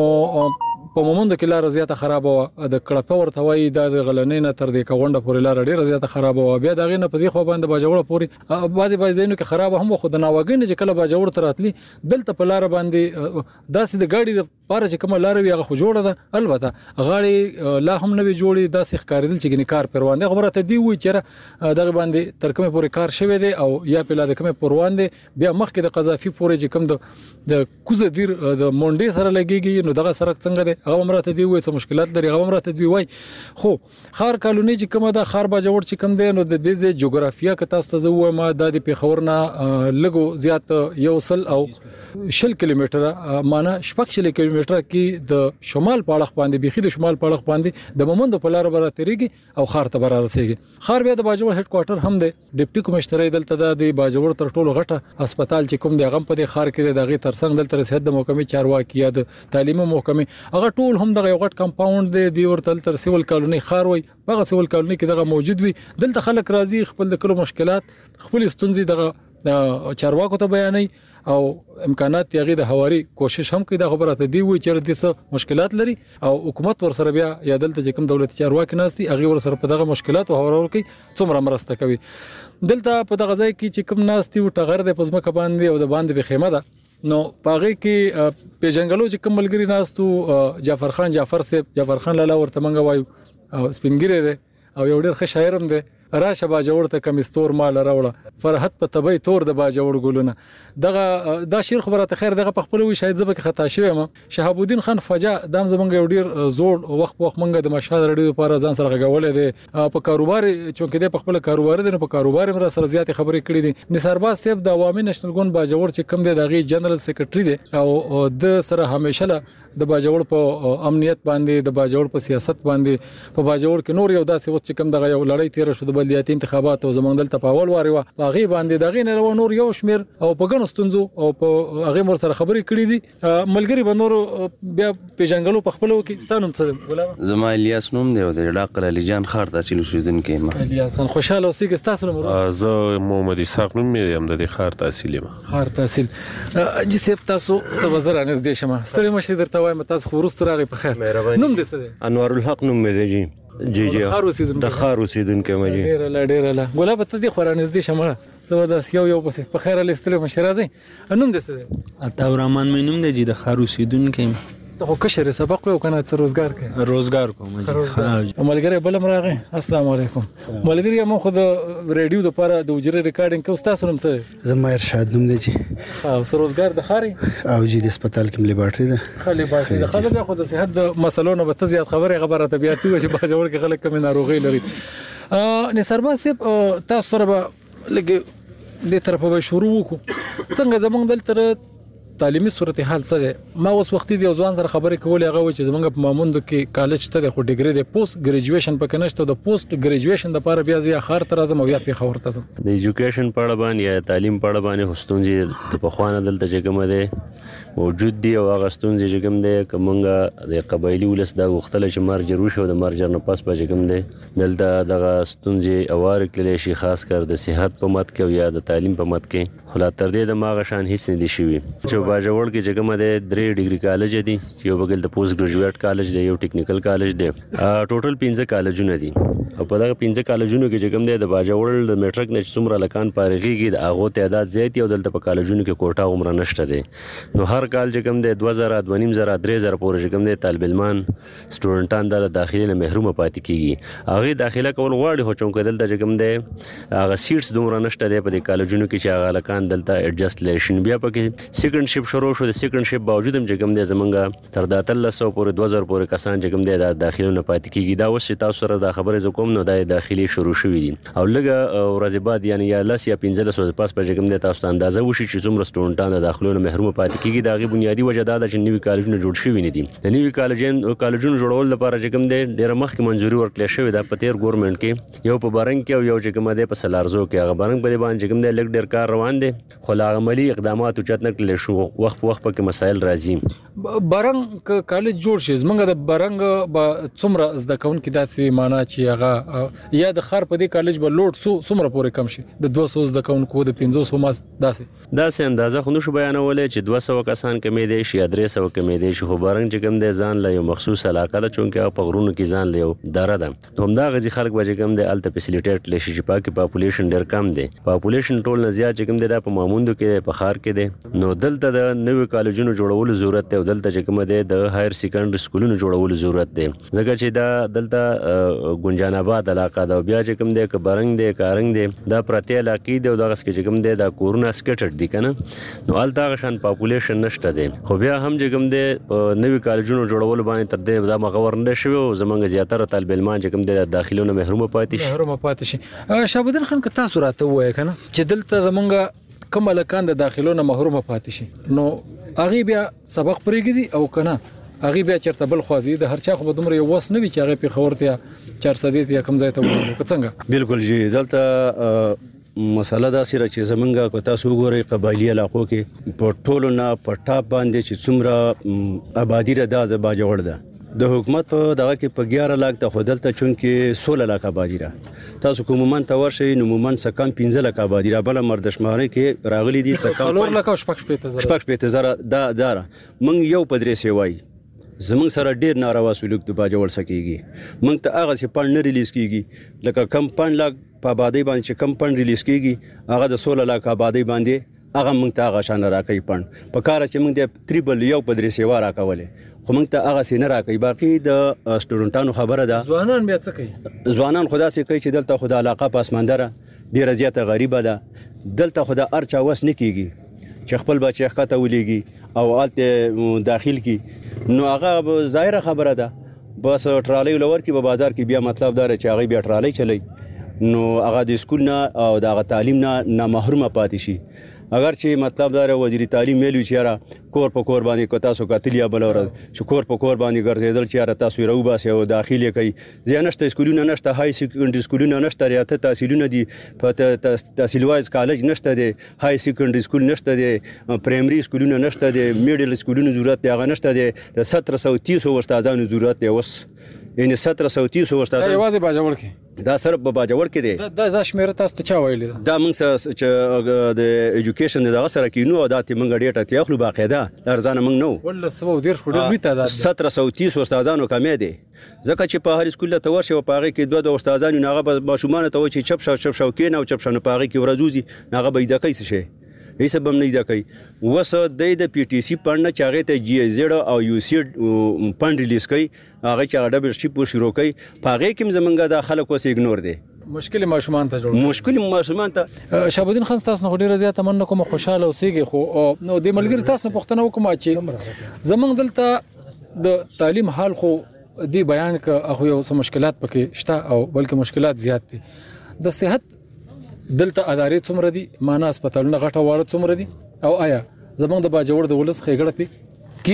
Speaker 4: په مومند کې لار زیاته خراب و د کړه ورته وای د غلنې نه تر دې کونډه پورې لار ډیره زیاته خراب و بیا داغي نه په دې خو باندې باجوړ پورې بعضي بعضینو کې خراب هم خو د ناوګین چې کله باجوړ تر اتلی دلته په لار باندې داسې د ګاډي د پاره چې کومه لار وي هغه خو جوړه ده البته غاړي لا هم نه وی جوړي داسې ښکارېدل چې ګنې کار پروان دی خبره ته دی وی چې دغه باندې تر کومه پورې کار شوی دی او یا په لاده کومه پروان دی بیا مخکې د قذافي پورې چې کوم د د کوزه دیر د مونډي سره لګيږي نو دغه سرک څنګه دی هغه مرته دی وی څه مشکلات لري هغه مرته دی وای خو خار کالونی چې کومه د خار باجوړ چې کوم دی نو د دې جغرافیه که تاسو ته زو ما د پیښور نه لګو زیات یو سل او شل کیلومتره معنا شپږ شل کیلومتره کې د شمال پاړخ باندې بيخي د شمال پاړخ باندې د مومند په لار بره تیریږي او خار ته بره رسیږي. خار بیا د باجوړ هډ کوارټر هم دی ډیپټي کمشنر دلته د باجوړ تر ټولو غټه هسپتال چې کوم دی هغه په د خار کې دغه ترڅنګ دلته صحت د محکمې چارواکي یا د تعلیمي محکمې هغه ټول هم دغه غټ کمپاوند دی دی ورته تر سیول کالونی خار وای هغه سیول کالونی کې دغه موجود وي دلته خلک راضي خپل د کلو مشکلات خپل ستونزې دغه چارواکو ته بیانې او امکانات یغې د حواري کوشش هم کوي دا خبره ته دی وی چې د څه مشکلات لري او حکومت ور سره بیا یا دلته چې کوم دولتي چارواکي ناشتي هغه ور سره په دغه مشکلات او حوارول کوي څومره مرسته کوي. دلته په دغه ځای کې چې کوم ناشتي او ټغر د پزماکه باندې او د باندې به خیمه ده نو پاغه کې پیژنګلو چې کوم ملګری ناستو جعفر خان جعفر صاحب جعفر خان لاله ورته منګ وایو او سپینګری دی او یو ډېر ښه شاعر هم دی. راشه باجوړ ته کمیستور مال راوړه فرحت په تبي تور د باجوړ ګلونه. دغه دا شعر خبره ته خیر دغه په خپل وی شاید زبه خطا شوی ما. شهاب الدین خان فجا دام زمونږ یو ډیر زوړ وخت وخت مونږ د مشهد رډیو لپاره ځان سره غوړې دي په کاروبار چونکې د خپل کاروبار دي په کاروبار مر سره زیات خبرې کړې دي. نثار باز صاحب د عوامي نېشنل ګوند باجوړ چې کم دی دغه جنرال سیکریټري دی او د سره همیشه د باجوړ په امنیت باندې د باجوړ په سیاست باندې په باجوړ کې نور یو داسې وخت چې کم دغه یو لړۍ تیر شو د بلدیاتي انتخابات او زمونږ دلته په اول واره واغې باندې دغه نه نور یو شمیر او په غنو ستونزو او په هغه مر سره خبرې کړې دي. ملګری به نور بیا پیژنګلو په خپل وکي ستانم څه غلام
Speaker 5: زما الیاس نوم دی او د علاقه علی جان خار تحصیل اوسیدونکو ما.
Speaker 4: الیاس خان خوشاله اوسې کې تاسو نوم؟
Speaker 7: زه محمد اسحاق نوم مې هم د خار تحصیل ما.
Speaker 4: خار تحصیل چې سپ تاسو ته وزر انځ دې شمه ستړي مشه درته وایم تاسو خو راغی په خیر. نوم دې څه دی؟
Speaker 8: انوار الحق نوم مې دی جی جی جی د خار اوسیدونکو ما جی.
Speaker 4: ډیر لا ډیر لا ګلاب ته دې خورانځ دې شمه زه دا یو یو پس په خیر لستل مشرازي. نوم دې څه دی؟
Speaker 9: عطا الرحمن مې نوم دی جی د خار اوسیدونکو.
Speaker 4: ته خو کشر سبق و کنه څه روزګار کوي؟
Speaker 9: روزګار کوم جی.
Speaker 4: ملګری بلم راغی. السلام علیکم ملګری. مو خو د ریډیو د لپاره د وجره ریکارډینګ کوم تاسو نوم څه؟
Speaker 8: زما ارشاد نوم دی جی.
Speaker 4: ها اوس روزګار د خاري
Speaker 8: او جی د هسپتال کې لیبارټری ده.
Speaker 4: خالي باټری د خلک خو د صحت د مسلو نه به زیات خبره خبره طبيعتي و چې باجوړ کې خلک کم ناروغي لري. نثار باز صاحب تاسو سره به لګي د طرفه به شروع وکړو. څنګه زمونږ دلته تعلیمي صورتحال څه ده؟ ما اوس وخت دی ځوان سره خبرې کولې هغه و چې زمونږ په ماموند کې کالج ته د خو ډیګري د پوسټ ګریجویشن پکې نشته. د پوسټ ګریجویشن د لپاره بیا زی اخر تر ازم او یا په خبر تاسو
Speaker 5: د ایجوکیشن په اړه باندې یا تعلیم په اړه باندې هستونځي د پخوانه دلته چې کوم ده موجود دی او هغه ستونزې چې کوم ده کومنګ د قبایلی ولس د غختل چې مرجر وشو د مرجر نه پاس په کوم ده دلته دغه ستونزې اوار کړل شي خاص کر د صحت په مت کې یا د تعلیم په مت کې خلا تر دې د ماغه شان هیڅ نه دي شوی. چې باجوړ کې چې کوم ده درې ډیګري کالج دي چې یو بغل د پوسټ ګریجویټ کالج دی یو ټیکنیکل کالج دی ټوټل پنځه کالجونه دي او په دغه پنځه کالجونو کې چې کوم ده د باجوړ د میټرک نه څومره لکان پارغيږي د هغه تعداد زیات او دلته په کالجونو کې کوټه عمر نشته دي. نو هر کال چې کوم ده دوه زره دوه نیم زره درې زره پورې چې کوم ده طالب علمان سټوډنټان د داخلي نه محروم پاتې کیږي. هغه داخله کول غواړي خو چون کېدل د چې کوم ده هغه سیټس دومره نشته دي په دې کالجونو کې چې هغه لکان دلته ایڈجسټلیشن بیا پکې سیکنډ شپ شروع شو. د سیکنډ شپ باوجود هم چې کوم ده زمونږ تر د اتلس سو پورې دوه زره پورې کسان چې کوم ده د داخلي نه پاتې کیږي. دا اوس تاسو سره د خبرې ز کوم نو د داخلي شروع شوې دي او لګه ورځې بعد یعنی یا لس یا پنځه لس ورځې پاس په چې کوم ده تاسو اندازه وشي چې څومره سټوډنټان د داخلو نه محروم پاتې کیږي. دا غي بنیادی وجه دا چې نوي کالجونه جوړ شوي نه دي. د نوي کالجونو کالجونو جوړول لپاره چې کوم ده ډیره مخکې منځوري ورکړل شوې ده په تیر ګورنمنت کې یو په بارنګ کې او یو چې کوم ده په سلارزو کې. هغه بارنګ په باندې چې کوم ده لګ ډیر کار روان دي خو لا عملی اقدامات چت نه کړل شو. وخت وخت پکې مسایل راځي.
Speaker 4: بارنګ کالج جوړ شي زمونږ د بارنګ به څومره زده کون کې داسې معنا چې هغه یا د خار په دې کالج به لوډ سو څومره پورې کم شي د دوه سوه زده کون کو د پنځه سوه ماس داسې
Speaker 5: داسې اندازه خو نشو بیانولې چې دوه سوه کسان کمې دي شي یا درې سوه کمې دي شي. خو بارنګ چې کوم دی ځان له یو مخصوص علاقه ده چونکه په غرونو کې ځان له یو دره ده همدا غزي خلک به چې کوم دی الته فیسیلیټیټ لشي چې پاکي پاپولیشن ډیر کم دی. پاپولیشن ټول نه زیات چې کوم دی په ماموندو کې په خار کې دی. نو دلته د نوې کالجونو جوړولو ضرورت دی او دلته چې کوم دی د هایر سیکنډري سکولونو جوړولو ضرورت دی ځکه چې دا دلته ګنجان آباد علاقه ده. بیا چې کوم دی ک بارنګ دی کارنګ دی دا پرتی علاقې دی او دغه چې کوم دی دا کورونه سکټډ دي کنه نو الته غشن پاپولیشن نشته دی. خو بیا هم چې کوم دی په نوې کالجونو جوړولو باندې تر دې دا مغور نه شوی او زمونږ زیاتره طالب علمان چې کوم دی داخلونه محروم پاتې شي
Speaker 4: محروم پاتې شي. شهاب الدین خان که تاسو راته وایې کنه چې دلته زمونږ کوم لکان د داخلونه محروم پاتې شي نو هغه بیا سبق پرېږدي او کنه هغه بیا چرته بل خوازي د هر چا خو دومره یو وس نه وي چې هغه په خبرته چار صدې یا کم ځای ته وایي څنګه.
Speaker 8: بالکل جی دلته مسله دا سره چې زمونږه کو تاسو وګورئ قبایلی علاقو کې په ټولو نه په ټاپ باندې چې څومره آبادی را ده د باجوړ ده د حکومت په دغه کې په اګیاره لاک ته خودلته چونکې سوله لاک آبادی را تاسو کومن ته ورشي نو مومن سکم پنځه لاک آبادی را بل مردشماري کې راغلي دي سکم
Speaker 4: څلور لاک شپږ پېته زره
Speaker 8: شپږ پېته زره دا دار مونږ یو پدرې سی وای زمونږ سره ډیر ناروا سلوک د باجوړ سکیږي. مونږ ته هغه سی پاند نه ریلیز کیږي لکه کم پاند لاک په آبادی باندې چې کم پاند ریلیز کیږي هغه د سوله لاک آبادی باندې هغه موږ ته هغه شان راکوي پند په کار چې موږ د تریبل یو په درې سیوا راکولې خو موږ ته هغه سینه راکوي باقي د سټوډنټانو خبره ده
Speaker 4: ځوانان بیا څه کوي
Speaker 8: ځوانان خدا سي کوي چې دلته خدا علاقه پاسماندره ډیره زیاته غریبه ده دلته خدا ارچا وس نه کیږي چې خپل بچی ښکته ولېږي او آلته داخل کی نو هغه ظاهره خبره ده بس ټرالۍ لور کې په بازار کې بیا مطلب دا چې هغه بیا ټرالۍ چلی نو هغه د سکول نه او د تعلیم نه نامحرومه پاتې شي اگر چې مطلب دا وزیر تعلیم ویلو چې را کور په کور باندې کو تاسو کتلیا بلور چې کور په کور باندې ګرځیدل چې را تاسو راو باسي او داخلي کوي ځنهشته سکولونه نشته های سیکنډري سکولونه نشته ریاته تحصیلونه دي په تحصیل وایز کالج نشته دي های سیکنډري سکول نشته دي پرایمري سکولونه نشته دي میډل سکولونه ضرورت دی هغه نشته دي د ساتر سو تیس استادانو ضرورت دی اوس یعنی ساتر سو تیس استادانو
Speaker 4: یوازې باجوړ کې
Speaker 8: دا سره په باجوړ کې دی
Speaker 4: دا د شمیره تاسو ته چا ویل
Speaker 8: دا موږ چې د ایجوکیشن دغه سره کینو او دا ته موږ ډیټا ته خپل باقاعده درځانه موږ نو
Speaker 4: ول سبو ډیر خوري می تعداد
Speaker 8: ساتر سو تیس استادانو کمې دي ځکه چې په هر سکول ته ورشي او پاغه کې دوه د استادانو ناغه ماشومان ته و چې چپ شاو چپ شاو کې نه او چپ شاو پاغه کې ورزوزي ناغه به دا کیسه شي هیڅ بم نه دا کوي وسه د پی ټی سی پاند چاغه ته جی زیډ او یو سی پاند ریلیز کوي هغه چې ډبل شي پو شروع کوي پاغه کې زمونږه د خلکو سه اګنور دي
Speaker 4: مشکل ماشومان ته جوړ
Speaker 8: مشکل ماشومان ته
Speaker 4: شهاب الدین خان تاسو نه ډیره زیاته من کوم خوشاله اوسېږي خو نو د ملګری تاسو نه پوښتنه وکم چې زمونږ دلته د تعلیم حال خو دی بیان ک اخو یو څه مشکلات پکې شته او بلکې مشکلات زیات دي د صحت دلته ادارې څومره دي معنا هسپتالونه غټه واړه څومره دي او آیا زمونږ د باجوړ د ولس خېګړه پی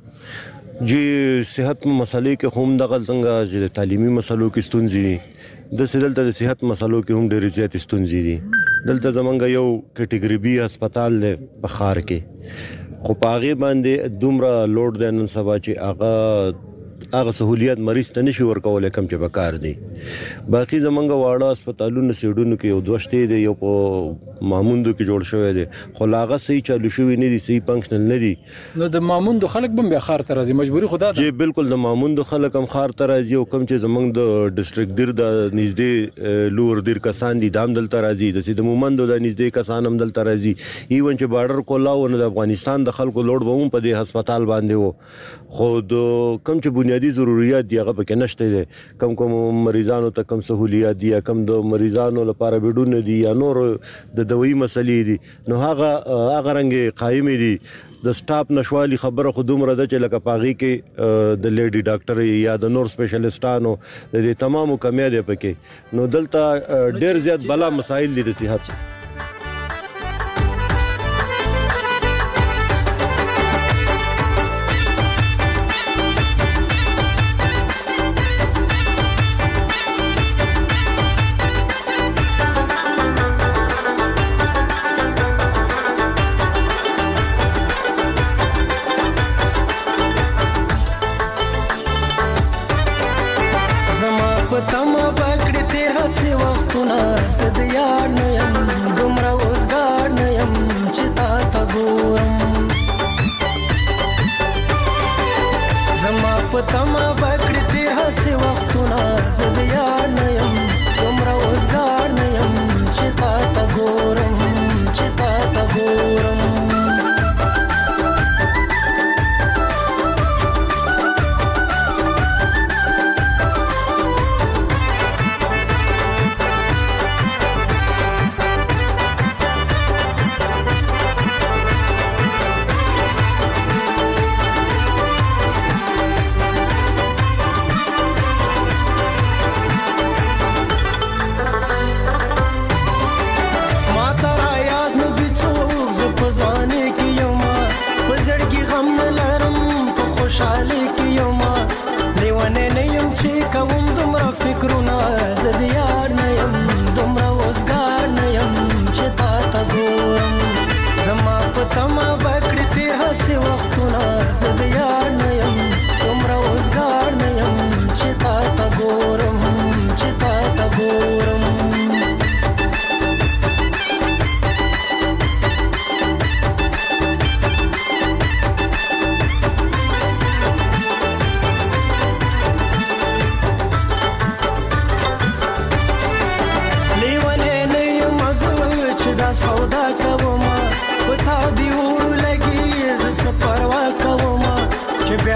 Speaker 4: کیږي
Speaker 10: جی صحت مسلې کې هم دغه څنګه چې تعلیمي مسلو کې ستونزې دي د سدلته د صحت مسلو کې هم ډېرې زیات ستونزې دي دلته زمونږ یو کټګوري بي هسپتال له بخار کې خو پاغه باندې دومره لوډ دی نن سبا چې هغه هغه سہولیت مریض ته نشي ورکول کم چې بکار دي باقي زمونږ واړه هسپتالونو سیډونو کې یو دوشته دي یو په ماموندو کې جوړ شوی دي خو لاغه صحیح چالو شوی نه دي صحیح فنکشنل نه دي
Speaker 4: نو د ماموندو خلک بم به خار تر ازي مجبوري خدا
Speaker 10: جی بالکل د ماموندو خلک هم خار تر ازي او کم چې زمونږ د ډیسټریکټ دیر د نږدې لور دیر کسان دي دام دل تر ازي د سید مومندو د نږدې کسان هم دل تر ازي ایون چې بارډر کولاو نه د افغانستان د خلکو لوډ ووم په دې هسپتال باندې وو خو د کم چې بنیادی ضرورت دی هغه پکې نشته دي کم کوم مریضانو ته کم سہولیات دي کم د مریضانو لپاره بډونه دي یا نور د دوی مسلې دي نو هغه هغه رنګ قائم دي د سټاپ نشوالي خبره خو دومره ده چې لکه پاغي کې د لیډي ډاکټر یا د نور سپیشلیستانو د تمامو کمی دي پکې نو دلته ډیر زیات بلا مسایل دي د صحت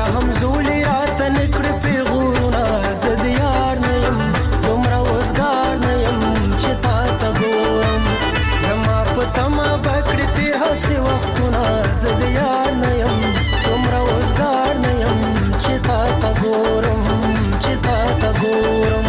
Speaker 11: بیا هم زولې راته نکړ پیغورونه زه د یار نه یم دومره وزګار نه یم چې تا ته ګورم زما په تمه به کړې تېر هسې وختونه زه د یار نه یم دومره وزګار نه یم چې تا ته ګورم چې تا ته ګورم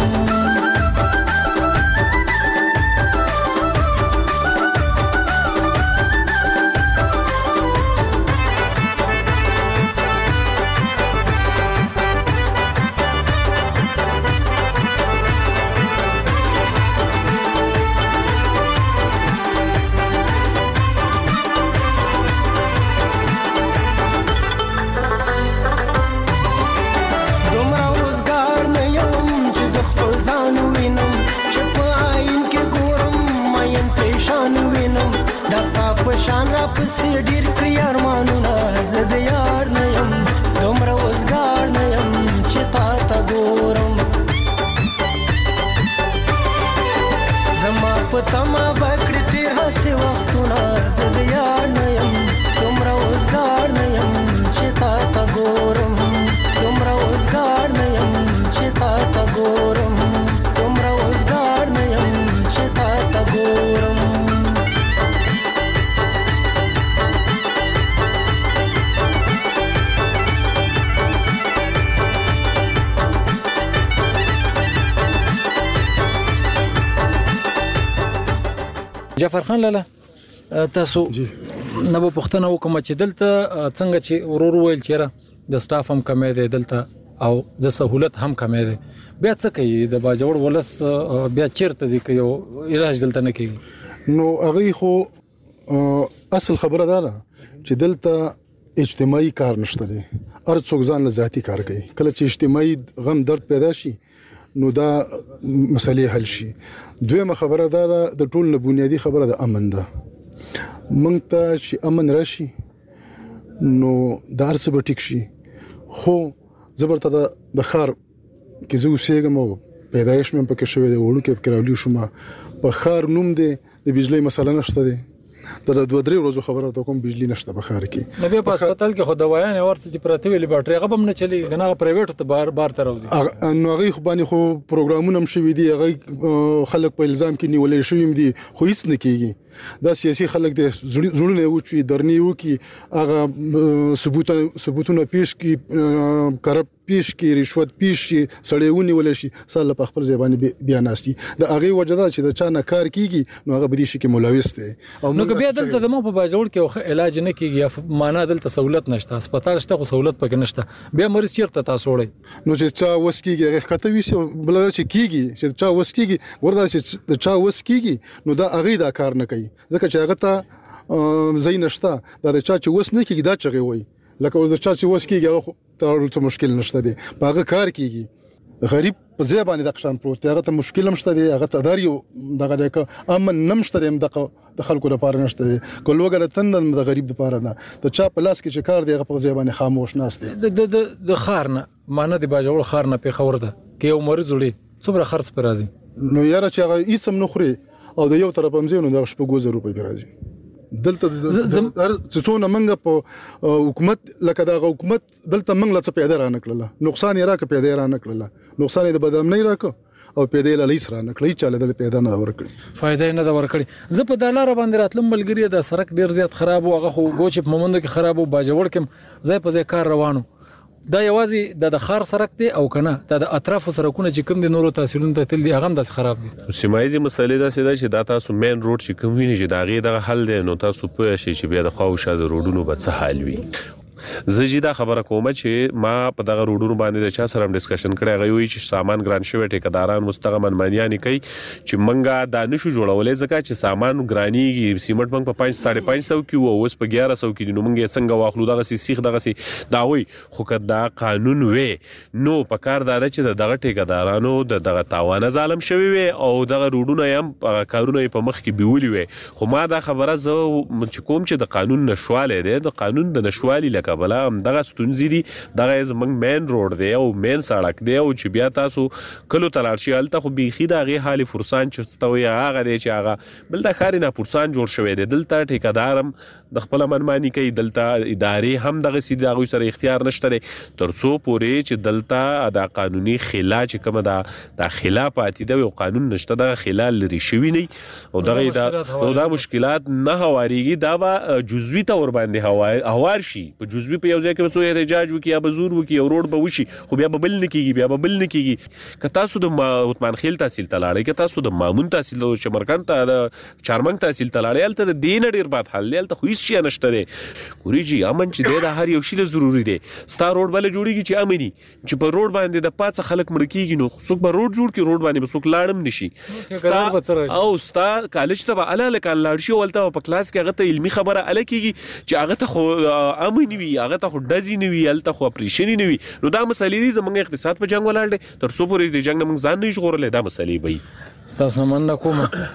Speaker 11: شان را پسې ډېر کړي ارمانونه زه د یار نه یم دومره وزګار نه یم چې تا ته ګورم زما په تمه به کړي تېر هسې وختونه زه د یار نه یم دومره وزګار نه یم چې تا ته ګورم دومره وزګار نه یم چې تا ته ګورم دومره وزګار نه یم چې تا ته ګورم
Speaker 4: جعفر خان لاله تاسو نه به پښتنه وکم چې دلته څنګه چې ورور ویل چیرې د سټاف هم کمې دی دلته او د سہولت هم کمې دی بیا څه کوي د باجوړ ولس بیا چیرته ځي کوي علاج دلته نه کوي
Speaker 12: نو هغه خو اصل خبره ده چې دلته اجتماعي کار نشته دی هر څوک ځان له ذاتی کار کوي کله چې اجتماعي غم درد پیدا شي نو دا مسلې حل شي دویمه خبره ده د ټول نه بنیادی خبره د امن ده مونږ ته چې امن راشي نو د هر څه به ټیک شي خو زبرته د خار کې زه اوسېږم او پیدایش مې پکې شوې ده وړو کې کراولي شوم په خار نوم دی د بجلی مسله نشته دی د دوه درې ورځې خبره ته کوم بجلی نشته په خار کې
Speaker 4: نو بیا په هسپتال کې خو دوايان ورته چې پراته ویلي باټري غبم نه چلی غنا پرایویټ ته بار بار تر اوځي
Speaker 12: نو هغه خو باندې خو پروګرامونه هم شوي دي هغه خلک په الزام کې نیولې شوی دي خو هیڅ نه کیږي دا سیاسي خلک د زړونه وچوي درنی وکي هغه ثبوت ثبوتونه پیش کی کرپ پیش کی رشوت پیش کی سړیونی ولې شي سال په خپل ځبانه بیان استي د هغه وجدا چې د چا نه کار کیږي نو هغه بدی شي کې ملوث دی
Speaker 4: او نو بیا دلته د مو په باجوړ کې علاج نه کیږي معنا دلته سہولت نشته هسپتال شته خو سہولت پکې نشته بیا مریض چیرته تاسو وړي
Speaker 12: نو چې چا وس کیږي هغه کته وی چې بل چې کیږي چې چا وس کیږي وردا چې د چا وس کیږي نو دا هغه دا کار نه کوي ځکه چې هغه ته زین نشته دا چا چې وس نه کیږي دا چغي وای لکه اوس د چا چې وس کیږي هغه ته مشکل نشته دی هغه کار کیږي غریب په ځای باندې د قشان پروت هغه ته مشکل هم شته دی هغه ته دار یو دغه د امن نمشته هم د خلکو لپاره نشته دی کولوګل تندن د غریب لپاره نه د چا په لاس کې چې کار دی هغه په ځای باندې خاموش ناشته
Speaker 4: د د خار نه معنی د باجوړ خار نه په خبر ده کې یو مریض وړي څومره خرڅ پر راځي
Speaker 12: نو یاره چې هغه هیڅ هم نخري او د یو طرف هم زینو د شپږ زره روپۍ پر راځي دلته څونه منګه په حکومت لکه دا حکومت دلته منګ لا څه پیدا را نکړله نقصان یې راکه پیدا را نکړله نقصان یې د بدام نه راکه او پیدا له لیس را نکړي چاله د پیدا نه ورکړي
Speaker 4: فائدې نه دا ورکړي زه په دلاره باندې راتلم ملګری د سرک ډیر زیات خراب او هغه خو ګوچ په مومندو کې خراب او باجوړ کې ځای په ځای کار روانو دا یوازې د خار سرک دی او کنه د اطراف سرکونه چې کوم د نورو تحصیلونو ته تل دي هغه د خراب دي
Speaker 7: سیمایي مسلې دا سیده چې دا تاسو مین روډ چې کوم ویني چې دا غي د حل دی نو تاسو په شي چې بیا د خواوشه د روډونو به څه حل وي زه دا خبره کوم چې ما په دغه روډونو باندې د چا سره ډیسکشن کړی غوي چې سامان ګران شوی ټیکداران مستغه منمانیانی کوي چې منګه دانشو جوړولې ځکه چې سامان ګرانیږي سیمټ منګ په پنځه ساڑھے پنځه سو کې وو اوس په اګیاره سو کې نو منګه څنګه واخلو دغه سیخ دغه سي دا وي خو کدا قانون وې نو په کار دا چې دغه ټیکدارانو دغه تاوان ظالم شوی وي او دغه روډونه هم کارونه په مخ کې بیولي وي خو ما دا خبره زه چې کوم چې د قانون نشواله ده د قانون د نشوالي کبله هم دغه ستونزې دي. دغه زمونږ مین روډ دی او مین سړک دی او چې بیا تاسو کلو ته لاړ شئ هلته خو بیخي د هغې حالې فرسان چې ته وایي هغه دی چې هغه بل د ښار نه فرسان جوړ شوی دی. دلته ټیکهدار هم د خپله منماني کوي، دلته ادارې هم دغسې د هغوی سره اختیار نشته دی تر څو پورې چې دلته دا قانوني خلا چې کومه ده دا خلا پاتې ده او قانون نشته، دغه خلا لرې شوي نه او دغه نو دا مشکلات نه هوارېږي. دا به جزوي طور باندې هوار شي، په جزوي په یو ځای کې به څو احتجاج وکړي یا به زور وکړي او روډ به وشي، خو بیا به بل نه کېږي بیا به بل نه کېږي. که تاسو د عثمان خیل تحصیل ته لاړئ، که تاسو د مامون تحصیل د شمرکند ته د چارمنګ تحصیل ته لاړئ، هلته د دې نه ډېر بد حال دی، هلته خو هېڅ شی نشته دی. ګورېجي امن چې دی دا هر یو شي ته ضروري دی. ستا روډ بله جوړېږي چې امني، چې په روډ باندې د پاڅه خلک مړه کېږي نو څوک به روډ جوړ کړي، روډ باندې به څوک لاړ هم نه شي. او ستا کالج ته به اله هلکان لاړ شي او هلته به په کلاس کې هغه ته علمي خبره اله کېږي چې هغه ته خو امن وي، هغه ته خو ډزې نه وي، هلته خو اپریشنې نه وي. نو دا مسلې دي زموږ اقتصاد په جنګ ولاړ دی، تر څو پورې د جنګ نه موږ ځان نه ژغورلی دا مسلې به وي.
Speaker 4: ستاسو نه مننه کومه.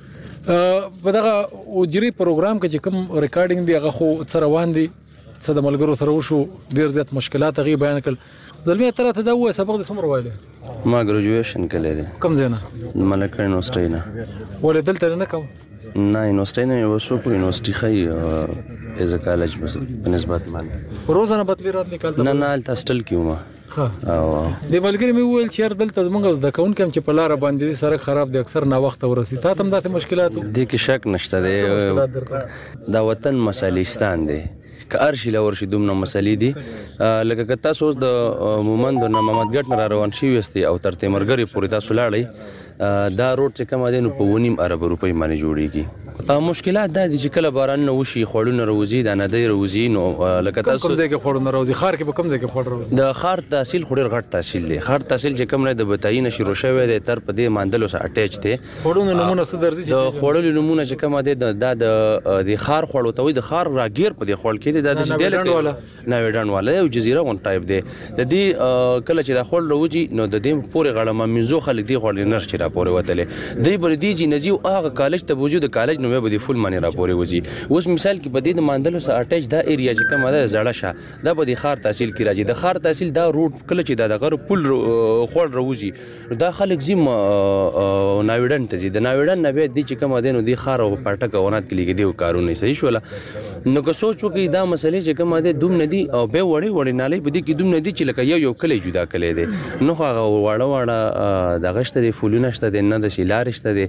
Speaker 4: په دغه اجري پروګرام کې چې کوم ریکارډینګ دی هغه خو څه روان دي، څه د ملګرو سره وشو، ډېر زیات مشکلات هغې بیان کړل. زلمي ته راته دا ووایه سبق دې څومره ویلی؟
Speaker 13: ما ګریجویشن کړی دی.
Speaker 4: کوم ځای نه؟
Speaker 13: ملکه یونیورسټۍ نه.
Speaker 4: ولې دلته نه کوم؟
Speaker 13: نه یونیورسټۍ نه یو څوک یونیورسټي ښایي ایز ا کالج په نسبت باندې
Speaker 4: روزانه بدلې راتلې کال
Speaker 13: نه نه هلته هسټل کې وم.
Speaker 4: د ملګري مې وویل چې یار دلته زموږ زده کوونکي هم چې په لاره باندې سړک خراب دی اکثر ناوخته ورسي، تا ته هم داسې مشکلات وو؟
Speaker 13: دې کې شک نشته دی، دا وطن مسالیستان دی، که هر شي له ورشي دومره مسلې دي. لکه که تاسو اوس د مومند نه محمدګټ نه را روان شوي یاستئ او تر تیمرګرې پورې تاسو لاړئ، دا روډ چې کومه دی نو په اووه نیم اربه روپۍ باندې جوړېږي. مشکلات دا دي چې کله بارانونه وشي خوړونه راوځي، دا ندۍ راوځي، نو لکه تاسو
Speaker 4: کوم ځای کې خوړونه راوځي؟ ښار کې به کوم ځای کې خوړ راوځي؟
Speaker 13: د ښار تحصیل خو ډېر غټ تحصیل دی. ښار تحصیل چې کوم دی د بتایي نه شروع شوی دی تر په دې ماندلو سره اټیچ دی.
Speaker 4: خوړونو نومونه څه درځي؟
Speaker 13: د خوړلو نومونه چې کومه دی دا د ښار خوړ ورته وایي، د ښار راګیر په دې خوړ کې دی، دا داسې دی لکه ناوې ډنډ والا یو جزیره غوند ټایپ دی. د دې کله چې دا خوړ راوځي نو د دې پورې غاړه ممنځو خلک دې خوړ نه شي راپورې وتلی، دی به دې چې نځي او هغه کالج ته بوځي، د کالج نومې به دې فل باندې راپورې وځي. اوس مثال کې په دې د ماندلو سره اټیچ دا ایریا چې کومه ده زړه شه دا به د ښار تحصیل کې راځي. د ښار تحصیل دا روډ کله چې دا دغه پل خوړ راوځي دا خلک ځي ناویډن ته ځي، د ناویډن نه بیا دې چې کومه دی نو دې ښار او پټک ونات کې لګېدي او کارونه صحیح شوله. نو که سوچ وکړي دا مسلې چې کومه دی دومره دي او بیا وړې وړې نالۍ په دې کې دومره دي چې لکه یو یو کلی جدا کلی دی، نو خو هغه واړه واړه دغه شته دی، فولونه شته دی، نه د شي لارې شته دی.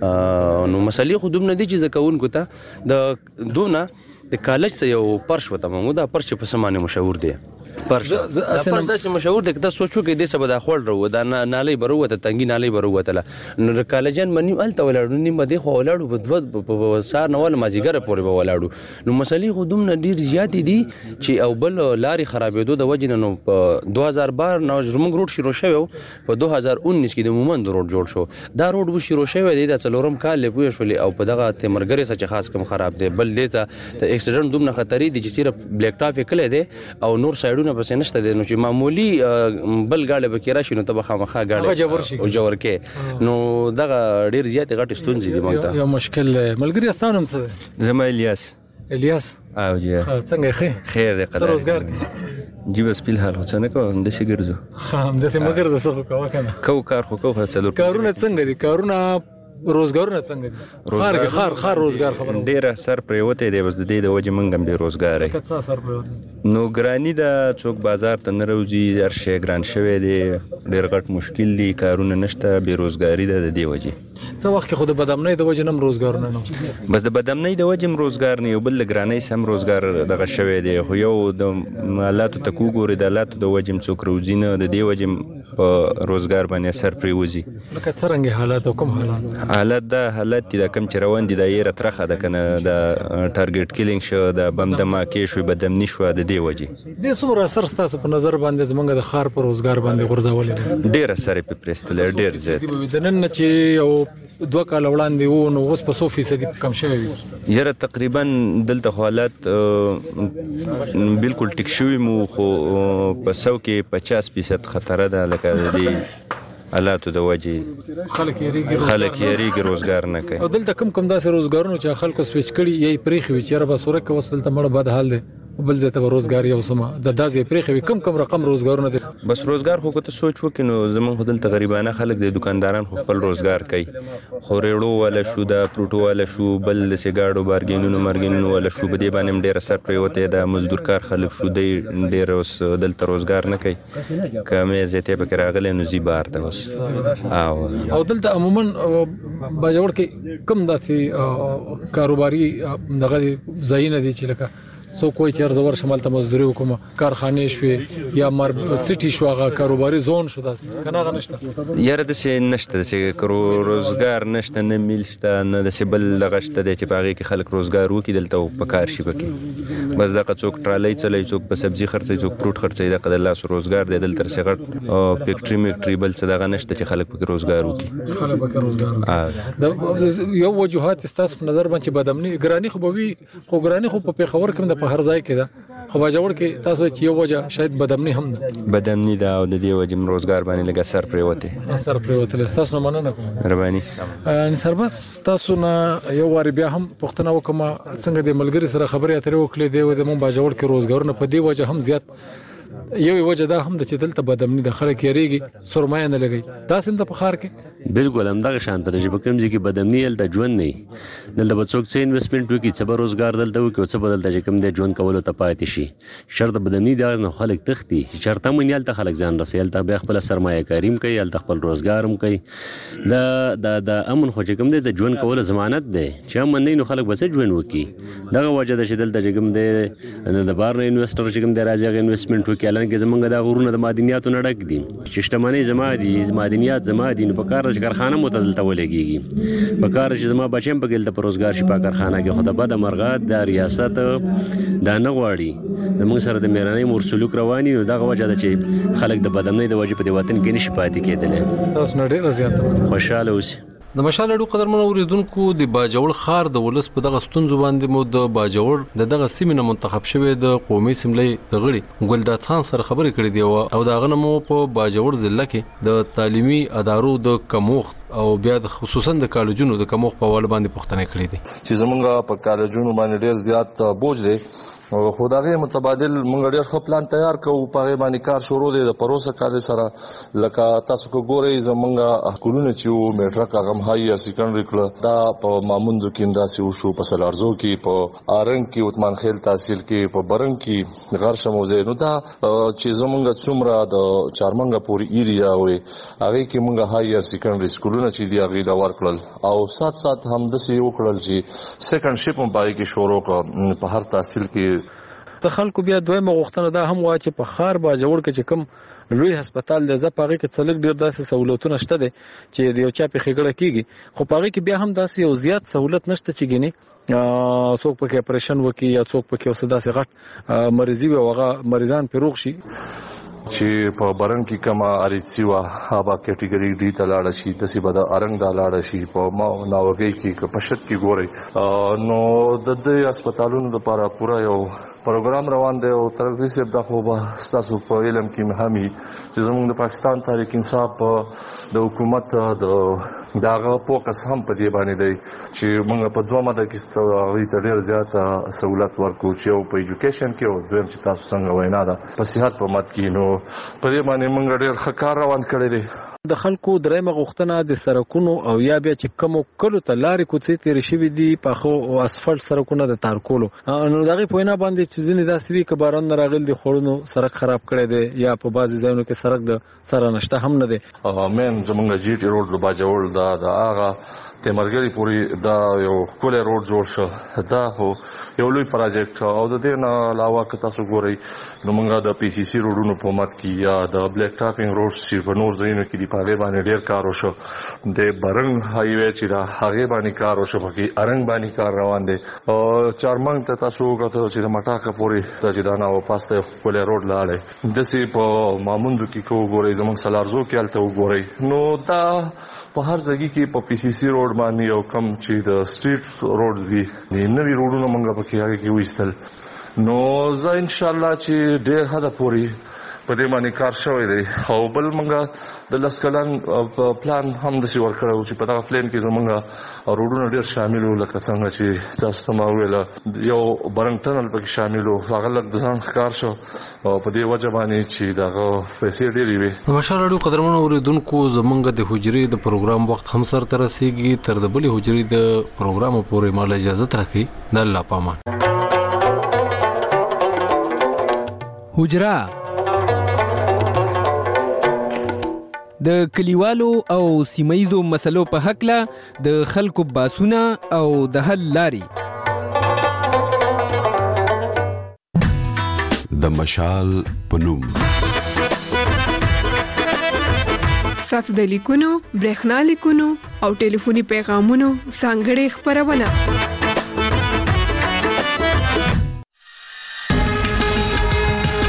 Speaker 13: نو مسلې خو دومره دي چې زده کوونکو ته د دونه د کالج څخه یو پرش وته مونږ دا پرش په سمانه مشهور دی. پرش دا پرش داسې مشهور دی که تاسو سوچ وکړئ دې څه به دا خوړ راووت، دا نالۍ به راووته، تنګي نالۍ به راووتله. نو د کالجیان به نیم هلته ولاړو، نیم به دې خوا ولاړو، په دوه په سهار نه واله مازدیګره پورې به ولاړو. نو مسلې خو دومره ډېرې زیاتې دي چې او بل لارې خرابېدو د وجې نه نو په دوه هزار بار نه زموږ روډ شروع شوی و، په دوه هزار اونیس کې د مومند روډ جوړ شو. دا روډ و شروع شوی دی دا څلورم کال یې پوه شولې او په دغه تیمرګرې سره چې خاص کم خراب دی. بل دې ته د اکسیډنټ دومره خطرې دي چې صرف بلیک ټاپ یې کلی دی او نور سایډونه پسې نشته دی، نو چې معمولی بل گاډی به کې راشي نو ته به خامخا گاډی او جوړ کې، نو دغه ډېر زیاتې غټې ستونزې دي موږ ته.
Speaker 4: یو مشکل دی. ملګري ستا نوم څه دی؟
Speaker 14: زما الیاس.
Speaker 4: الیاس
Speaker 14: او جی
Speaker 4: څنګه ښه؟
Speaker 14: خیر دی
Speaker 4: څه روزګار؟
Speaker 14: جی بس فی الحال خو څه نه کوم، همداسې ګرځو.
Speaker 4: ښه همداسې مه ګرځه، څه خو کوه که نه.
Speaker 14: کوو کار خو کوو، څلور
Speaker 4: کارونه څنګه دي؟ کارونه روزګارونه څنګه دي؟ ښار کې ښار ښار روزګار خبره
Speaker 14: ډېر اثر پرېوتی دی، بس د دې د وجې موږ هم بې روزګاره
Speaker 4: یو. څه اثر پرېوتی؟
Speaker 14: نو ګراني ده، څوک بازار ته نه راوځي، هر شی ګران شوی دی، ډېر غټ مشکل دی، کارونه نشته، بې روزګاري ده د دې وجې.
Speaker 4: څه وخت کې خو د بدامنۍ د وجې نه هم روزګارونه نه،
Speaker 14: بس د بدامنۍ د وجې هم روزګار نه، یو بل د ګرانۍ سم روزګار دغه شوی دی، خو یو د حالاتو ته که وګورئ د حالاتو د وجې هم څوک راوځي نه، د دې وجې هم په روزګار باندې اثر پرېوځي.
Speaker 4: لکه څرنګه حالات او کوم حالات؟
Speaker 14: حالات دا حالات دي دا کوم چې روان دي دا یې راترخه ده که نه، د ټارګېټ کیلینګ شو، د بم دماکې شوې، بدامني شوه، د دې وجې.
Speaker 4: دې څومره اثر ستاسو په نظر باندې زموږ د ښار په روزګار باندې غورځولی دی؟
Speaker 14: ډېر اثر یې پرې پرېستلی، ډېر زیات.
Speaker 4: د نن نه چې یو دوه کاله وړاندې وو نو اوس په څو فیصدي کم شوی وي؟
Speaker 14: یاره تقریبا دلته خو حالات بالکل ټیک شوي مو، خو په سو کې پچاس فیصد خطره ده، لکه د دې حالاتو د وجې
Speaker 4: خلک یېرېږي
Speaker 14: خلک یېرېږي روزګار نه کوي.
Speaker 4: او دلته کم کم داسې روزګارونه چې خلکو سویچ کړي یا یې پرېښي وي چې یاره بس ورکه اوس دلته مړه بد حال دی، بل ځای ته روزګار یو سم د دازې پرېخوي کم کم رقم روزګارونه دي.
Speaker 14: بس روزګار خو ته سوچ وکړو نو زمونږ خدل ته غریبانه خلک دي دکانداران خو خپل روزګار کوي خو ریړو ولا شو د پروټو ولا شو بل سیګاړو بارګینونو مرګینونو ولا شو بده باندې ډیر اثر پریوته د مزدور کار خلک شو دی ډیر اوس دلته روزګار نه کوي کمې زیته به راغله نو زی بار ته اوس او
Speaker 4: او دلته عموما باجوړ کې کم داسې کاروباري دغه ځایونه دي چې لکه سو کوئی چیر زور شمال ته مزدوري وکم کارخانه شوي یا مر سټي شو هغه کاروباري زون شو داس کنه غ نشته
Speaker 14: یاره د څه نشته چې روزګار نشته نه میلشته نه د څه بل لغشته چې باغې کې خلک روزګار وکي دلته په کار شي بکی بس دا څوک ټرالي چلای څوک په سبزي خرڅي څوک فروټ خرڅي د قدر الله سره روزګار دی دلته څه غټ او فیکټري میکټري بل څه دغه نشته چې خلک په روزګار وکي
Speaker 4: خلک په روزګار د یو وجوهات استاس په نظر باندې بدامني ګرانی خو به وي خو ګرانی خو په خبر کوم د په هر ځای کې ده خو باجوړ کې تاسو چې یو وجه شاید بدامني هم ده
Speaker 14: بدامني دا او د دې وجه روزګار باندې لګا سر پریوته
Speaker 4: سر پریوته تاسو نه مننه کوم
Speaker 14: مهرباني
Speaker 4: ان سربس تاسو نه یو واری بیا هم پښتنه وکم څنګه د ملګری سره خبرې اترې وکړې دی و د مون باجوړ کې روزګارونه په دې وجه هم زیات یو وجه دا هم د چې دلته بدامني د خلک یریږي سرمایه نه لګي دا سم د پخار کې
Speaker 5: بالکل هم دغه شان تر چې په کوم ځای کې بدامني ال د ژوند نه دلته به څوک څه انویسټمنټ وکړي څه به روزګار دلته وکړي او څه به دلته چې کوم د ژوند کولو ته پاتې شي شرط بدامني دا نه خلک تختی چې شرط هم نه ته خلک ځان رسېل ته به خپل سرمایه کاریم کوي ال خپل روزګار هم کوي دا د د امن خو چې کوم د ژوند کولو ضمانت دی چې هم نه نو خلک به څه ژوند وکړي دغه وجه د چې دلته چې کوم د د بار نه انویسټر چې کوم د راځي انویسټمنټ وکړي لکه زمونږ د غرونه د معدنیاتو نه ډک دي چې شتمنۍ زما دي معدنیات زما دي نو په کار چې کارخانه مو دلته ولګيږي په کار چې زما بچیم په ګل د روزګار شي په کارخانه کې خدای بد مرغات د ریاست د نه غواړي د موږ سره د میرانې مرسلوک رواني نو دغه وجه ده چې خلک د بدامنۍ د وجه په دې وطن کې نشي پاتې کېدل
Speaker 4: تاسو نه ډیر زیات
Speaker 5: خوشاله اوسئ
Speaker 4: د مشال اډو قدرمن اوریدونکو د باجوړ خار د ولس په دغه ستونزو باندې مو د باجوړ د دغه سیمه منتخب شوی د قومي سملې د غړي ګلداد خان سره خبرې کړې دی او دا غنمو په باجوړ ضلع کې د تعلیمي ادارو د کموخت او بیا خصوصا د کالجونو د کموخت په ول باندې پوښتنه کړې دي
Speaker 2: چې زمونږ په کالجونو باندې ډیر زیات بوج دی خدای متبادل مونږ ډیر خپل پلان تیار کوو په باندې کار شروع دی د پروسه کار سره لکه تاسو کو ګورئ زمونږ کولونه چې میټرک هغه هاي سیکنډري کړه دا په ماموندو کې انداسي وشو په سلارزو کې په آرنګ کې عثمان خیل تحصیل کې په برنګ کې غرشه موزه نو دا چې زمونږ څومره د چارمنګ پوری ایریا وي هغه کې مونږ هاي سیکنډري سکولونه چې دی هغه دا ورکړل او سات سات هم د سی وکړل چې سیکنډ شپ هم پای کې شروع کړ په هر تحصیل کې
Speaker 4: د خلکو بیا دویمه غوښتنه دا هم وا چې په خار باجوړ کې چې کوم لوی هسپتال د زپاغي کې څلګ ډیر داسې سہولتونه شته دي چې یو چا په خېګړه کیږي خو پاغي کې بیا هم داسې یو زیات سہولت نشته چې ګینه څوک پکې اپریشن وکي یا څوک پکې وسدا سي غټ مریضي وغه مریضان په روغ شي
Speaker 2: چې په برن کې کما اریسی وا هابا کټګوري ډی ته لاړ شي د سی بد ارنګ دا لاړ شي په ما ناوګي کې پښت کې ګوري نو د دې هسپتالونو لپاره پورا یو پروګرام روان دی او ترڅو چې د خو به تاسو په علم کې مهمي چې زموږ د پاکستان تحریک انصاف د حکومت د داغه فوکس هم په دې باندې دی چې موږ په دوه ماده کې هغه ته ډیر زیات سہولت ورکو چې په ایجوکیشن کې او دویم چې تاسو څنګه وینا ده په صحت په مت کې نو په دې باندې موږ ډیر ښه کار روان کړی دی
Speaker 4: د خلکو درېمه غوښتنه د سرکونو او یا بیا چې کوم کلو ته لارې کوڅې تیر شوې دي په خو او اسفلټ سرکونه د تارکولو نو دغه پوینه باندې چې ځینې داسې وی ک باران راغل دي خورونو سرک خراب کړي دي یا په بعضي ځایونو کې سرک د سره نشته هم نه دي
Speaker 2: مین زمونږ جی ټي روډ باجوړ دا د هغه تمرګری پوری دا یو کوله روډ جوړ شو دا هو یو لوی پروژیکټ او د دې نه علاوه که تاسو ګورئ نو موږ د پی سی سی روډونو په مات کې یا د بلیک ټاپینګ روډ چې په نور ځایونو کې دی په هغه باندې ډیر کار وشو د برنګ هایوي چې دا هغه باندې کار وشو په کې ارنګ باندې کار روان دی او چارمنګ ته تاسو وګورئ چې د مټاکه پوری چې دا نه او پاسته کوله روډ لاړې د سی په ماموندو کې کو ګورئ زمون سلارزو کې الته وګورئ نو دا په هر ځای کې په پی سی سی روډ باندې یو کم چې د سټریټ روډز دي د نوی روډونو موږ په کې هغه کې وېستل نو زه ان شاء الله چې ډېر حد پورې په دې باندې کار شوی دی او بل موږ د لس کلن پلان هم داسې ورکړی چې په دغه پلان کې زموږ روډونه ډېر شامل وو لکه څنګه چې تاسو ته ما وویله یو برنګ ټنل پکې شامل وو هغه لږ د ځان ښکار شو او په دې وجه باندې چې دغه پیسې ډېرې وي.
Speaker 4: د مشال راډیو قدرمنو اورېدونکو زموږ د حجرې د پروګرام وخت هم سرته رسیږي تر د بلې حجرې د پروګرام پورې مال اجازه راکړئ د الله پامان.
Speaker 3: حجره د کلیوالو او سیمایزو مسلو په حقله د خلکو باسونه او د حل لاري.
Speaker 27: د مشال پنوم
Speaker 6: ساسو د لیکونو برېښنا لیکونو او ټلیفوني پیغامونو ځانګړي خبرونه